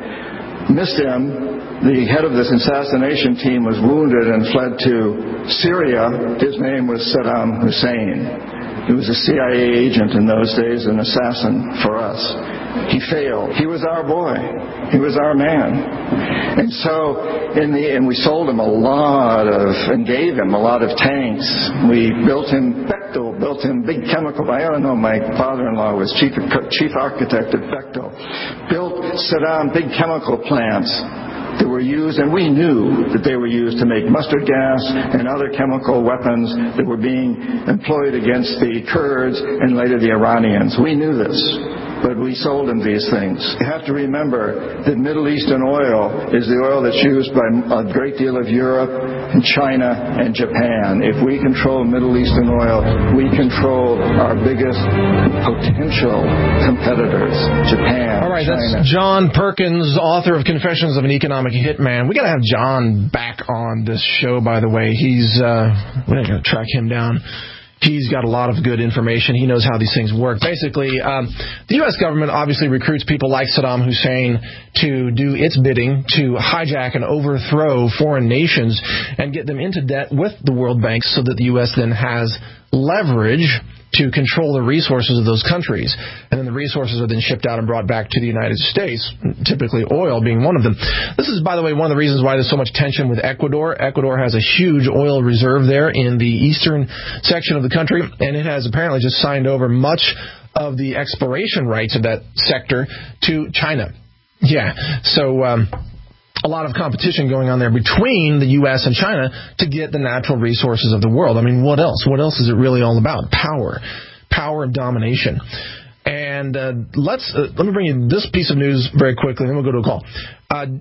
and missed him. The head of this assassination team was wounded and fled to Syria. His name was Saddam Hussein. He was a C I A agent in those days, an assassin for us. He failed. He was our boy. He was our man. And so, in the and we sold him a lot of, and gave him a lot of tanks. We built him Bechtel, built him big chemical. I don't know, my father-in-law was chief chief architect at Bechtel. Built Saddam big chemical plants that were used, and we knew that they were used to make mustard gas and other chemical weapons that were being employed against the Kurds and later the Iranians. We knew this, but we sold them these things. You have to remember that Middle Eastern oil is the oil that's used by a great deal of Europe and China and Japan. If we control Middle Eastern oil, we control our biggest potential competitors, Japan, All right, China. That's John Perkins, author of Confessions of an Economic Hitman. We got to have John back on this show, by the way. He's, uh, we're going to track him down. He's got a lot of good information. He knows how these things work. Basically, um, the U S government obviously recruits people like Saddam Hussein to do its bidding, to hijack and overthrow foreign nations and get them into debt with the World Bank so that the U S then has leverage to control the resources of those countries. And then the resources are then shipped out and brought back to the United States, typically oil being one of them. This is, by the way, one of the reasons why there's so much tension with Ecuador. Ecuador has a huge oil reserve there in the eastern section of the country, and it has apparently just signed over much of the exploration rights of that sector to China. Yeah, so... Um, a lot of competition going on there between the U S and China to get the natural resources of the world. I mean, what else? What else is it really all about? Power. Power and domination. And uh, let's uh, let me bring you this piece of news very quickly, and then we'll go to a call. Uh,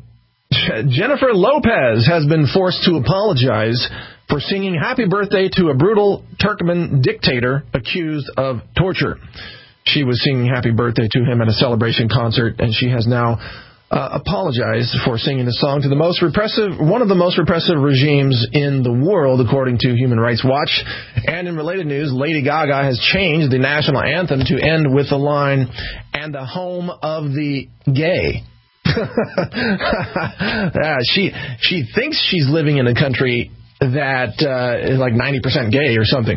Jennifer Lopez has been forced to apologize for singing Happy Birthday to a brutal Turkmen dictator accused of torture. She was singing Happy Birthday to him at a celebration concert, and she has now uh, apologized for singing the song to the most repressive, one of the most repressive regimes in the world, according to Human Rights Watch. And in related news, Lady Gaga has changed the national anthem to end with the line, "and the home of the gay." yeah, she she thinks she's living in a country that uh, is like ninety percent gay or something.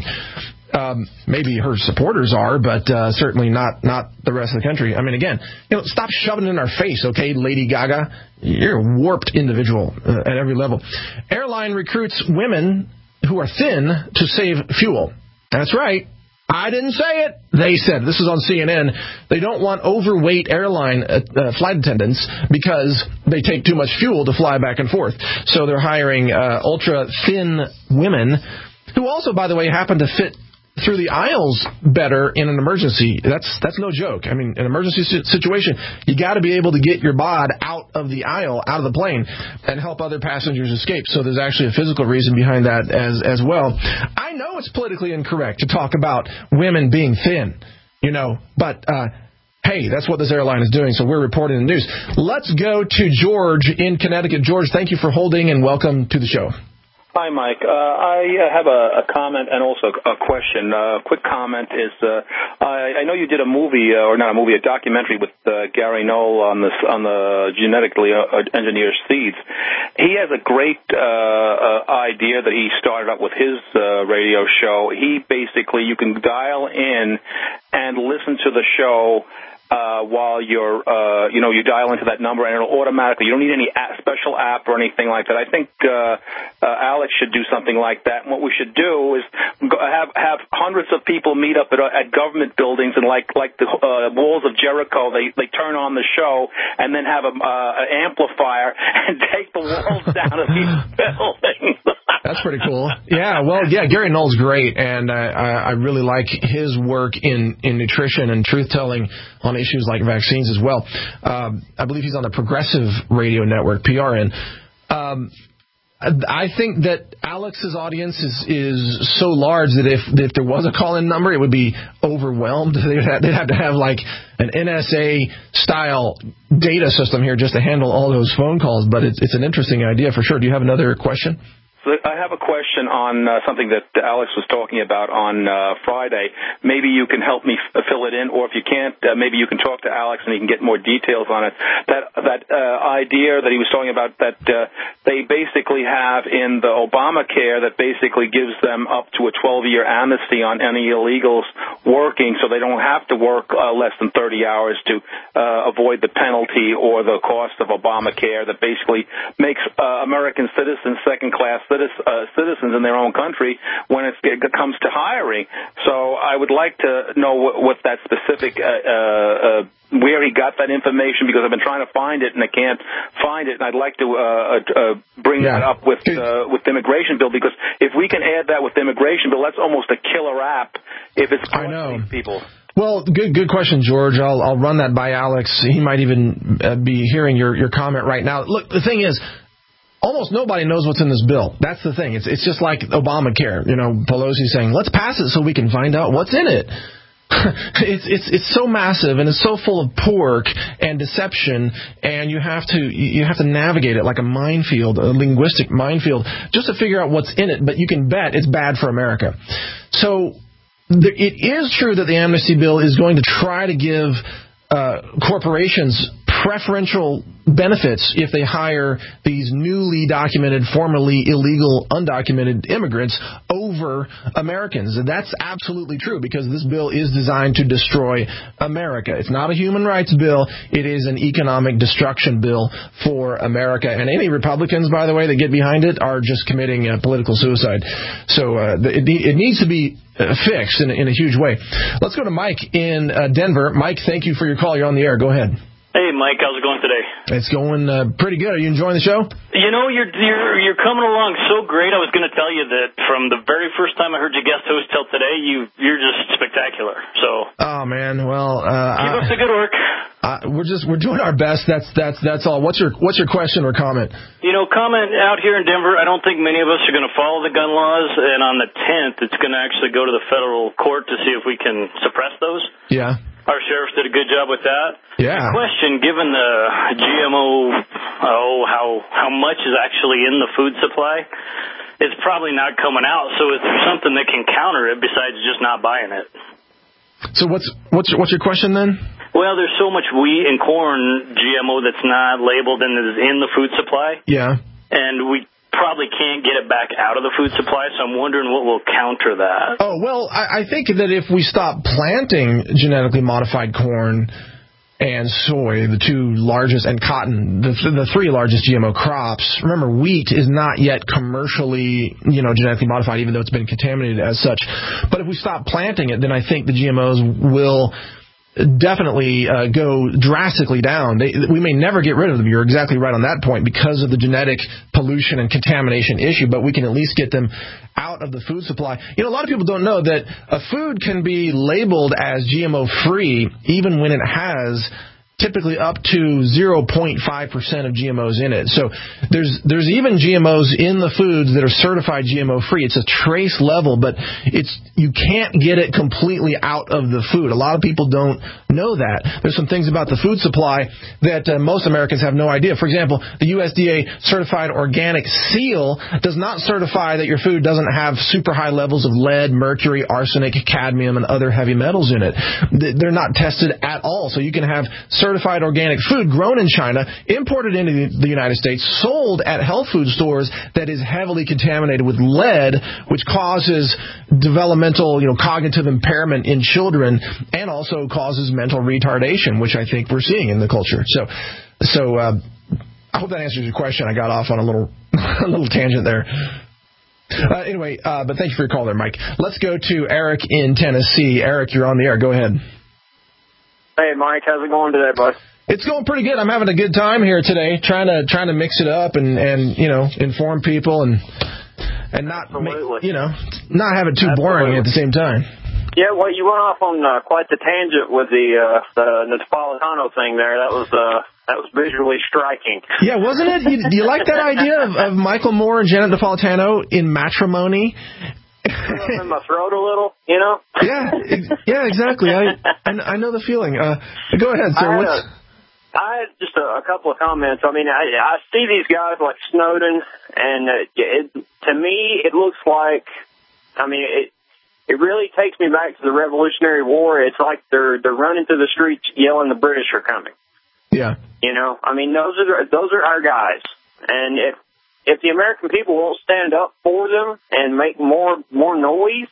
Um, maybe her supporters are, but uh, certainly not not the rest of the country. I mean, again, you know, stop shoving it in our face, okay, Lady Gaga? You're a warped individual uh, at every level. Airline recruits women who are thin to save fuel. That's right. I didn't say it. They said. This is on C N N. They don't want overweight airline uh, uh, flight attendants because they take too much fuel to fly back and forth. So they're hiring uh, ultra-thin women who also, by the way, happen to fit through the aisles better in an emergency. That's that's no joke. I mean, an emergency situation, you got to be able to get your bod out of the aisle, out of the plane, and help other passengers escape. So there's actually a physical reason behind that as as well. I know it's politically incorrect to talk about women being thin, you know, but uh, hey, that's what this airline is doing, so we're reporting the news. Let's go to George in Connecticut. George, thank you for holding, and welcome to the show. Hi, Mike. Uh, I have a, a comment and also a question. A uh, quick comment is uh, I, I know you did a movie, uh, or not a movie, a documentary with uh, Gary Knoll on the on the genetically uh, engineered seeds. He has a great uh, uh, idea that he started up with his uh, radio show. He basically, you can dial in and listen to the show Uh, while you're, uh, you know, you dial into that number and it'll automatically, you don't need any app, special app or anything like that. I think, uh, uh, Alex should do something like that. And what we should do is go, have, have hundreds of people meet up at, at government buildings and like, like the, uh, walls of Jericho, they, they turn on the show and then have a, uh, an amplifier and take the walls down of these buildings. That's pretty cool. Yeah, well, yeah, Gary Knoll's great, and uh, I, I really like his work in, in nutrition and truth-telling on issues like vaccines as well. Um, I believe he's on the Progressive Radio Network, P R N. Um, I think that Alex's audience is, is so large that if if there was a call-in number, it would be overwhelmed. They'd have, they'd have to have like an N S A-style data system here just to handle all those phone calls, but it's, it's an interesting idea for sure. Do you have another question? I have a question on uh, something that Alex was talking about on uh, Friday. Maybe you can help me f- fill it in, or if you can't, uh, maybe you can talk to Alex and he can get more details on it. That that uh, idea that he was talking about, that uh, they basically have in the Obamacare, that basically gives them up to a twelve-year amnesty on any illegals working, so they don't have to work uh, less than thirty hours to uh, avoid the penalty or the cost of Obamacare, that basically makes uh, American citizens second-class citizens. Uh, citizens in their own country when it's, it comes to hiring. So I would like to know what, what that specific, uh, uh, where he got that information, because I've been trying to find it and I can't find it, and I'd like to uh, uh, bring yeah. that up with uh, with the immigration bill, because if we can add that with the immigration bill, that's almost a killer app if it's I know. These people. Well, good good question, George. I'll I'll run that by Alex. He might even uh, be hearing your, your comment right now. Look, the thing is, almost nobody knows what's in this bill. That's the thing. It's it's just like Obamacare. You know, Pelosi saying, let's pass it so we can find out what's in it. it's it's it's so massive and it's so full of pork and deception, and you have to you have to navigate it like a minefield, a linguistic minefield, just to figure out what's in it. But you can bet it's bad for America. So there, it is true that the amnesty bill is going to try to give uh, corporations preferential benefits if they hire these newly documented, formerly illegal, undocumented immigrants over Americans. And that's absolutely true, because this bill is designed to destroy America. It's not a human rights bill. It is an economic destruction bill for America. And any Republicans, by the way, that get behind it are just committing uh, political suicide. So uh, it, it needs to be uh, fixed in, in a huge way. Let's go to Mike in uh, Denver. Mike, thank you for your call. You're on the air. Go ahead. Hey, Mike, how's it going today? It's going uh, pretty good. Are you enjoying the show? You know, you're you're you're coming along so great. I was going to tell you that from the very first time I heard you guest host till today, you you're just spectacular. So. Oh man, well. Uh, keep I, up the good work. Uh, we're just we're doing our best. That's that's that's all. What's your what's your question or comment? You know, comment out here in Denver. I don't think many of us are going to follow the gun laws, and on the tenth, it's going to actually go to the federal court to see if we can suppress those. Yeah. Our sheriffs did a good job with that. Yeah. The question, given the G M O, oh, how how much is actually in the food supply, it's probably not coming out. So is there something that can counter it besides just not buying it? So what's what's your, what's your question then? Well, there's so much wheat and corn G M O that's not labeled and is in the food supply. Yeah. And we probably can't get it back out of the food supply, so I'm wondering what will counter that. Oh, well, I, I think that if we stop planting genetically modified corn and soy, the two largest, and cotton, the, the three largest G M O crops. Remember, wheat is not yet commercially, you know, genetically modified, even though it's been contaminated as such. But if we stop planting it, then I think the G M Os will definitely uh, go drastically down. They, we may never get rid of them. You're exactly right on that point because of the genetic pollution and contamination issue, but we can at least get them out of the food supply. You know, a lot of people don't know that a food can be labeled as G M O free even when it has typically up to zero point five percent of G M Os in it. So there's there's even G M Os in the foods that are certified G M O free. It's a trace level, but it's you can't get it completely out of the food. A lot of people don't know that. There's some things about the food supply that uh, most Americans have no idea. For example, the U S D A certified organic seal does not certify that your food doesn't have super high levels of lead, mercury, arsenic, cadmium, and other heavy metals in it. They're not tested at all. So you can have certified organic food grown in China, imported into the United States, sold at health food stores that is heavily contaminated with lead, which causes developmental, you know, cognitive impairment in children and also causes mental retardation, which I think we're seeing in the culture. So, so uh, I hope that answers your question. I got off on a little, a little tangent there. Uh, anyway, uh, but thank you for your call there, Mike. Let's go to Eric in Tennessee. Eric, you're on the air. Go ahead. Hey, Mike, how's it going today, bud? It's going pretty good. I'm having a good time here today, trying to trying to mix it up and, and you know, inform people and and not make, you know, not have it too Absolutely. boring at the same time. Yeah, well, you went off on uh, quite the tangent with the uh, the Napolitano thing there. That was uh, that was visually striking. Yeah, wasn't it? You, do you like that idea of, of Michael Moore and Janet Napolitano in Matrimony? in my throat a little, you know? Yeah, yeah, exactly. I I, I know the feeling. Uh, go ahead, sir. I, What's... a, I had just a, a couple of comments. I mean, I, I see these guys like Snowden, and uh, it, to me, it looks like, I mean, it it really takes me back to the Revolutionary War. It's like they're they're running through the streets yelling the British are coming. Yeah. You know, I mean, those are those are our guys, and if If the American people won't stand up for them and make more more noise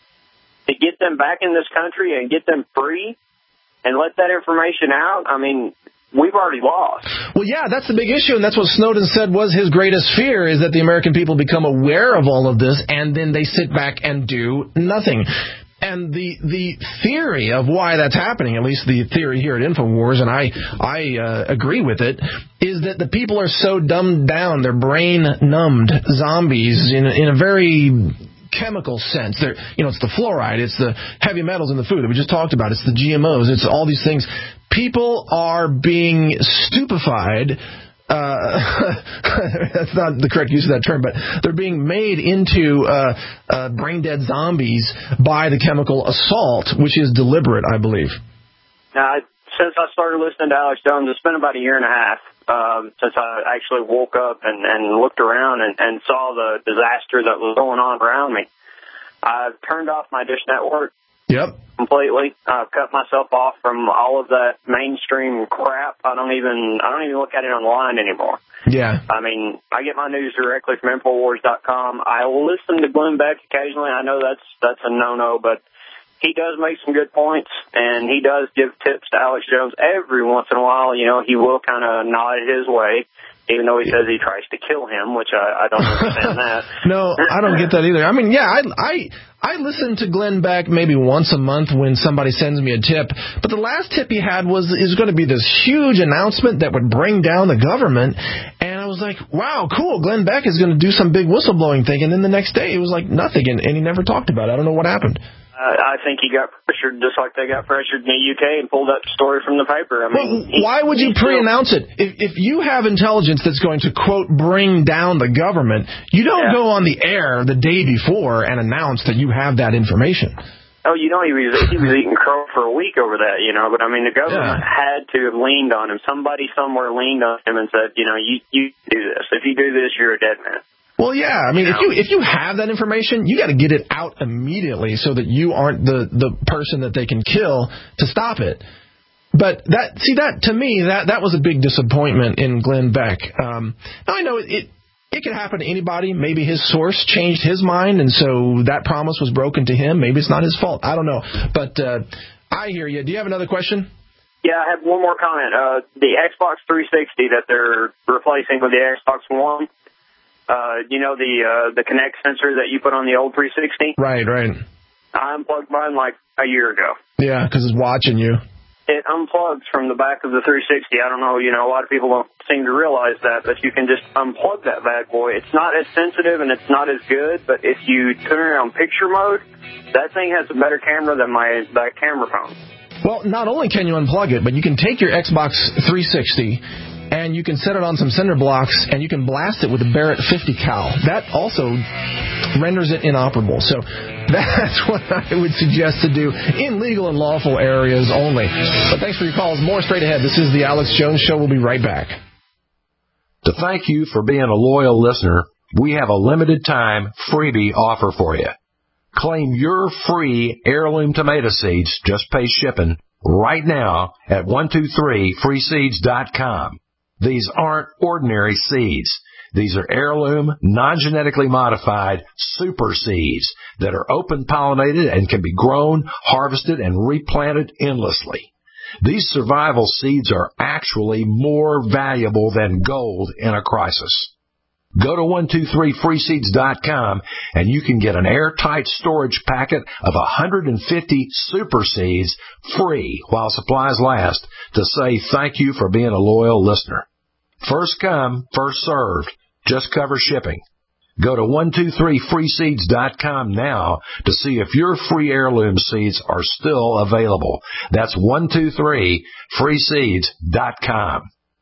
to get them back in this country and get them free and let that information out, I mean, we've already lost. Well, yeah, that's the big issue, and that's what Snowden said was his greatest fear, is that the American people become aware of all of this and then they sit back and do nothing. And the the theory of why that's happening, at least the theory here at InfoWars, and I I uh, agree with it, is that the people are so dumbed down, they're brain-numbed zombies in a, in a very chemical sense. They're, you know, it's the fluoride, it's the heavy metals in the food that we just talked about, it's the G M Os, it's all these things. People are being stupefied. Uh, that's not the correct use of that term, but they're being made into uh, uh, brain-dead zombies by the chemical assault, which is deliberate, I believe. Now, since I started listening to Alex Jones, it's been about a year and a half um, since I actually woke up and, and looked around and, and saw the disaster that was going on around me. I turned off my Dish Network. Yep. Completely. I've cut myself off from all of that mainstream crap. I don't even I don't even look at it online anymore. Yeah. I mean, I get my news directly from Infowars dot com. I listen to Glenn Beck occasionally. I know that's that's a no-no, but he does make some good points, and he does give tips to Alex Jones every once in a while. You know, he will kind of nod it his way, even though he says he tries to kill him, which I, I don't understand that. No, I don't get that either. I mean, yeah, I, I I listen to Glenn Beck maybe once a month when somebody sends me a tip, but the last tip he had was is going to be this huge announcement that would bring down the government, and I was like, wow, cool, Glenn Beck is going to do some big whistleblowing thing, and then the next day it was like nothing, and, and he never talked about it. I don't know what happened. Uh, I think he got pressured just like they got pressured in the U K and pulled up the story from the paper. I mean, well, why would you pre-announce it? If, if you have intelligence that's going to, quote, bring down the government, you don't yeah. go on the air the day before and announce that you have that information. Oh, you know, he was he was eating crow for a week over that, you know. But, I mean, the government yeah. had to have leaned on him. Somebody somewhere leaned on him and said, you know, you, you do this. If you do this, you're a dead man. Well, yeah. I mean, you if know? you if you have that information, you got to get it out immediately so that you aren't the, the person that they can kill to stop it. But that see, that to me, that, that was a big disappointment in Glenn Beck. Um, now, I know it... it It could happen to anybody. Maybe his source changed his mind, and so that promise was broken to him. Maybe it's not his fault. I don't know. But uh, I hear you. Do you have another question? Yeah, I have one more comment. Uh, the Xbox three sixty that they're replacing with the Xbox One, uh, you know, the uh, the Kinect sensor that you put on the old three sixty? Right, right. I unplugged mine like a year ago. Yeah, because it's watching you. It unplugs from the back of the three sixty. I don't know, you know, a lot of people don't seem to realize that, but you can just unplug that bad boy. It's not as sensitive and it's not as good, but if you turn it on picture mode, that thing has a better camera than my that camera phone. Well, not only can you unplug it, but you can take your Xbox three sixty and you can set it on some cinder blocks and you can blast it with a Barrett fifty cal. That also renders it inoperable. So that's what I would suggest to do in legal and lawful areas only. But thanks for your calls. More straight ahead. This is the Alex Jones Show. We'll be right back. To thank you for being a loyal listener, we have a limited time freebie offer for you. Claim your free heirloom tomato seeds, just pay shipping, right now at one two three free seeds dot com. These aren't ordinary seeds. These are heirloom, non-genetically modified super seeds that are open-pollinated and can be grown, harvested, and replanted endlessly. These survival seeds are actually more valuable than gold in a crisis. Go to one two three free seeds dot com and you can get an airtight storage packet of one hundred fifty super seeds free while supplies last to say thank you for being a loyal listener. First come, first served. Just cover shipping. Go to one two three free seeds dot com now to see if your free heirloom seeds are still available. That's one two three free seeds dot com.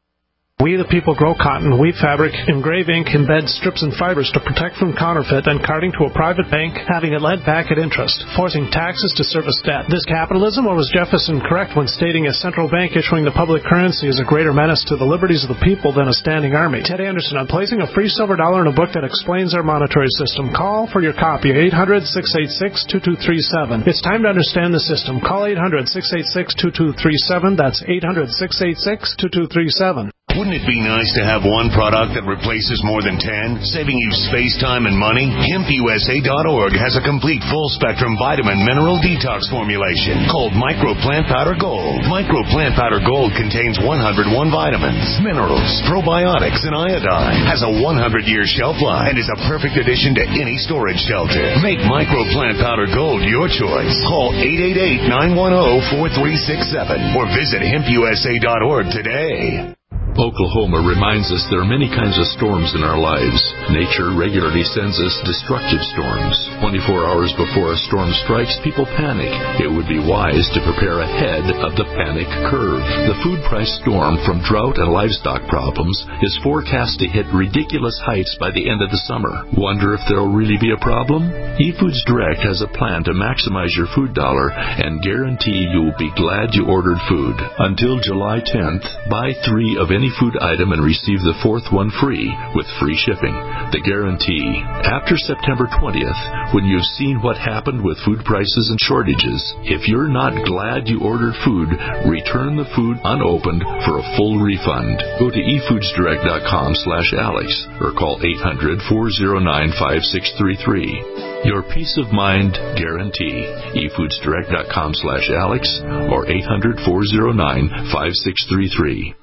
We the people grow cotton, weave fabric, engrave ink, embed strips and fibers to protect from counterfeit and carting to a private bank, having it lent back at interest, forcing taxes to service debt. This capitalism, or was Jefferson correct when stating a central bank issuing the public currency is a greater menace to the liberties of the people than a standing army? Ted Anderson, I'm placing a free silver dollar in a book that explains our monetary system. Call for your copy, eight hundred, six eight six, two two three seven. It's time to understand the system. Call eight hundred, six eight six, two two three seven. That's eight hundred, six eight six, two two three seven. Wouldn't it be nice to have one product that replaces more than ten, saving you space, time, and money? hemp U S A dot org has a complete full-spectrum vitamin mineral detox formulation called Micro Plant Powder Gold. Micro Plant Powder Gold contains one hundred one vitamins, minerals, probiotics, and iodine. Has a one hundred year shelf life and is a perfect addition to any storage shelter. Make Micro Plant Powder Gold your choice. Call eight eight eight, nine one zero, four three six seven or visit hemp U S A dot org today. Oklahoma reminds us there are many kinds of storms in our lives. Nature regularly sends us destructive storms. twenty-four hours before a storm strikes, people panic. It would be wise to prepare ahead of the panic curve. The food price storm from drought and livestock problems is forecast to hit ridiculous heights by the end of the summer. Wonder if there will really be a problem? eFoods Direct has a plan to maximize your food dollar and guarantee you will be glad you ordered food. Until July tenth, buy three of any food item and receive the fourth one free with free shipping. The guarantee. After September twentieth, when you've seen what happened with food prices and shortages, if you're not glad you ordered food, return the food unopened for a full refund. Go to e foods direct dot com slash alex or call eight hundred, four oh nine, five six three three. Your peace of mind guarantee. e foods direct dot com slash alex or eight hundred, four oh nine, five six three three.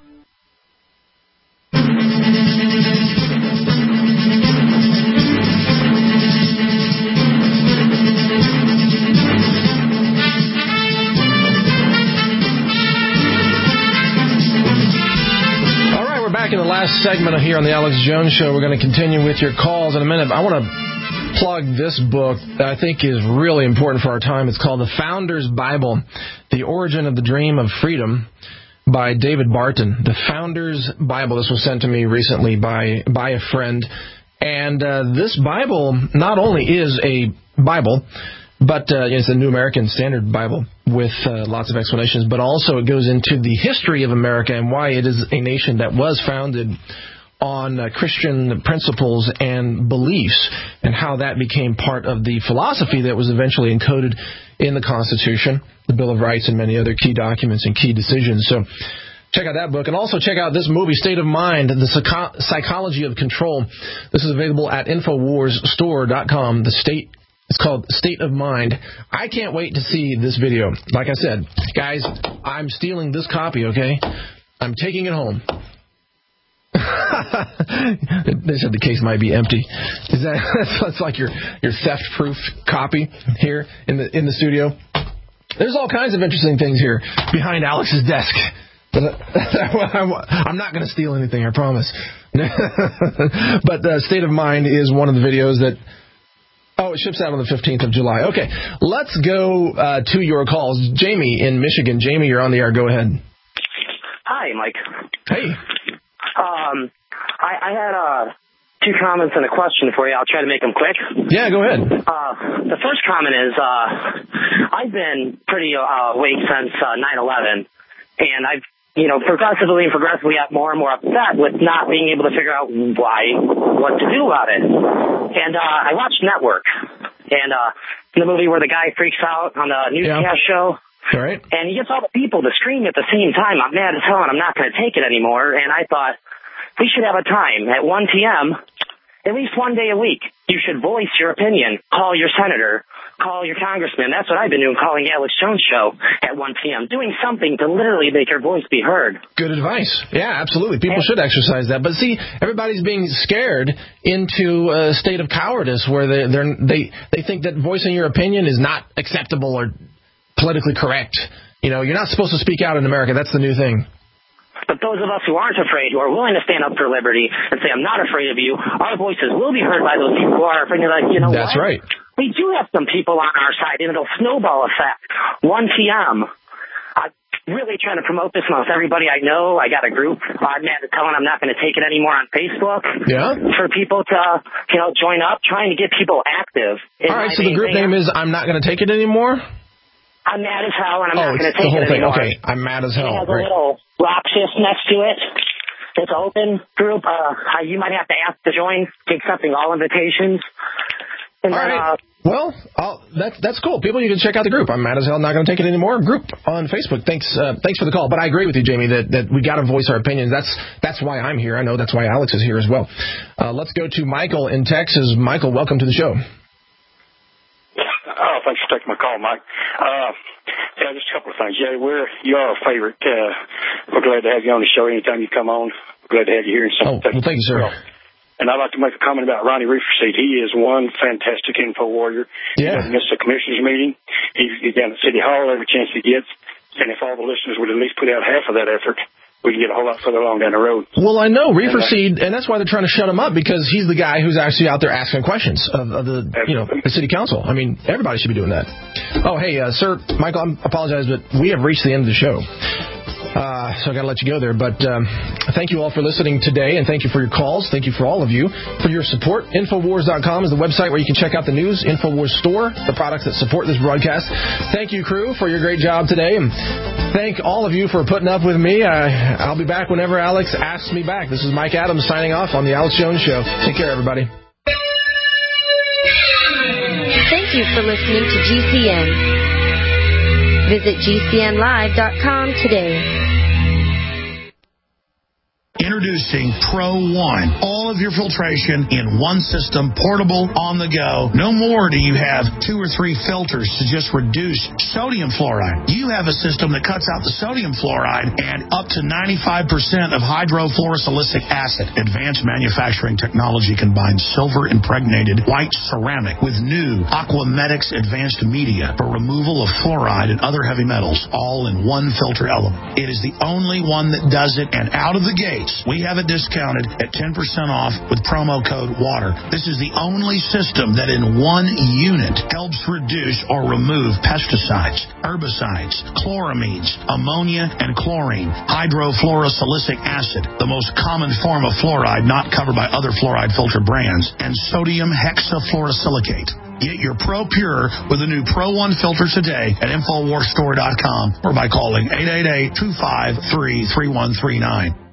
In the last segment here on the Alex Jones Show, we're going to continue with your calls in a minute. I want to plug this book that I think is really important for our time. It's called The Founder's Bible, The Origin of the Dream of Freedom by David Barton. The Founder's Bible. This was sent to me recently by, by a friend. And uh, this Bible not only is a Bible, but uh, it's a New American Standard Bible with uh, lots of explanations, but also it goes into the history of America and why it is a nation that was founded on uh, Christian principles and beliefs, and how that became part of the philosophy that was eventually encoded in the Constitution, the Bill of Rights, and many other key documents and key decisions. So check out that book, and also check out this movie, State of Mind, The Psycho- Psychology of Control. This is available at Infowars Store dot com. The state It's called State of Mind. I can't wait to see this video. Like I said, guys, I'm stealing this copy, okay? I'm taking it home. They said the case might be empty. Is that that's like your your theft-proof copy here in the in the studio? There's all kinds of interesting things here behind Alex's desk. I'm not going to steal anything, I promise. But uh, State of Mind is one of the videos that. Oh, it ships out on the fifteenth of July. Okay, let's go uh, to your calls. Jamie in Michigan. Jamie, you're on the air. Go ahead. Hi, Mike. Hey. Um, I, I had uh, two comments and a question for you. I'll try to make them quick. Yeah, go ahead. Uh, the first comment is uh, I've been pretty uh, awake since uh, nine eleven, and I've you know, progressively and progressively got more and more upset with not being able to figure out why, what to do about it. And uh, I watched Network, and uh, the movie where the guy freaks out on the newscast yeah. show. All right. And he gets all the people to scream at the same time, I'm mad as hell and I'm not going to take it anymore. And I thought, we should have a time at one p.m., at least one day a week. You should voice your opinion. Call your senator. Call your congressman. That's what I've been doing, calling Alex Jones' show at one p.m., doing something to literally make your voice be heard. Good advice. Yeah, absolutely. People and, should exercise that. But see, everybody's being scared into a state of cowardice where they they're, they they think that voicing your opinion is not acceptable or politically correct. You know, you're not supposed to speak out in America. That's the new thing. But those of us who aren't afraid, who are willing to stand up for liberty and say, I'm not afraid of you, our voices will be heard by those people who are afraid. You're like, you know That's what? right. We do have some people on our side, and it'll snowball effect. one p.m. I'm really trying to promote this amongst everybody I know. I got a group. I'm mad at telling I'm not going to take it anymore on Facebook. Yeah. For people to, you know, join up, trying to get people active. All right, so the group name is I'm Not Going to Take It Anymore? I'm mad as hell, and I'm oh, not going to take it anymore. Okay, I'm mad as hell. It has Great. a little rock fist next to it. It's an open group. Uh, you might have to ask to join, accepting all invitations. And all then, right. Uh, well, I'll, that's that's cool. People, you can check out the group. I'm mad as hell, not going to take it anymore. Group on Facebook. Thanks, uh, thanks for the call. But I agree with you, Jamie, that, that we got to voice our opinions. That's that's why I'm here. I know that's why Alex is here as well. Uh, let's go to Michael in Texas. Michael, welcome to the show. Oh, thanks for taking my call, Mike. Uh, yeah, just a couple of things. Yeah, we're you are a favorite. Uh, we're glad to have you on the show anytime you come on. We're glad to have you here. And oh, well, thank you, sir. And I'd like to make a comment about Ronnie Reeferseed. He is one fantastic info warrior. Yeah. He doesn't miss a commissioner's meeting. He's, he's down at City Hall every chance he gets. And if all the listeners would at least put out half of that effort, we can get a whole lot further along down the road. Well, I know Reeferseed, and that's why they're trying to shut him up, because he's the guy who's actually out there asking questions of, of the, Absolutely. you know, the city council. I mean, everybody should be doing that. Oh, hey, uh, sir, Michael, I apologize, but we have reached the end of the show. Uh, so I got to let you go there. But um, thank you all for listening today, and thank you for your calls. Thank you for all of you for your support. Infowars dot com is the website where you can check out the news. Infowars Store, the products that support this broadcast. Thank you, crew, for your great job today. And thank all of you for putting up with me. Uh, I'll be back whenever Alex asks me back. This is Mike Adams signing off on The Alex Jones Show. Take care, everybody. Thank you for listening to G C N. Visit G C N live dot com today. Introducing Pro One. All of your filtration in one system, portable, on the go. No more do you have two or three filters to just reduce sodium fluoride. You have a system that cuts out the sodium fluoride and up to ninety-five percent of hydrofluorosilicic acid. Advanced manufacturing technology combines silver-impregnated white ceramic with new Aquamedics advanced media for removal of fluoride and other heavy metals, all in one filter element. It is the only one that does it, and out of the gate, results. We have it discounted at ten percent off with promo code WATER. This is the only system that in one unit helps reduce or remove pesticides, herbicides, chloramines, ammonia, and chlorine, hydrofluorosilicic acid, the most common form of fluoride not covered by other fluoride filter brands, and sodium hexafluorosilicate. Get your Pro Pure with the new Pro one filter today at Infowars Store dot com or by calling eight eight eight, two five three, three one three nine.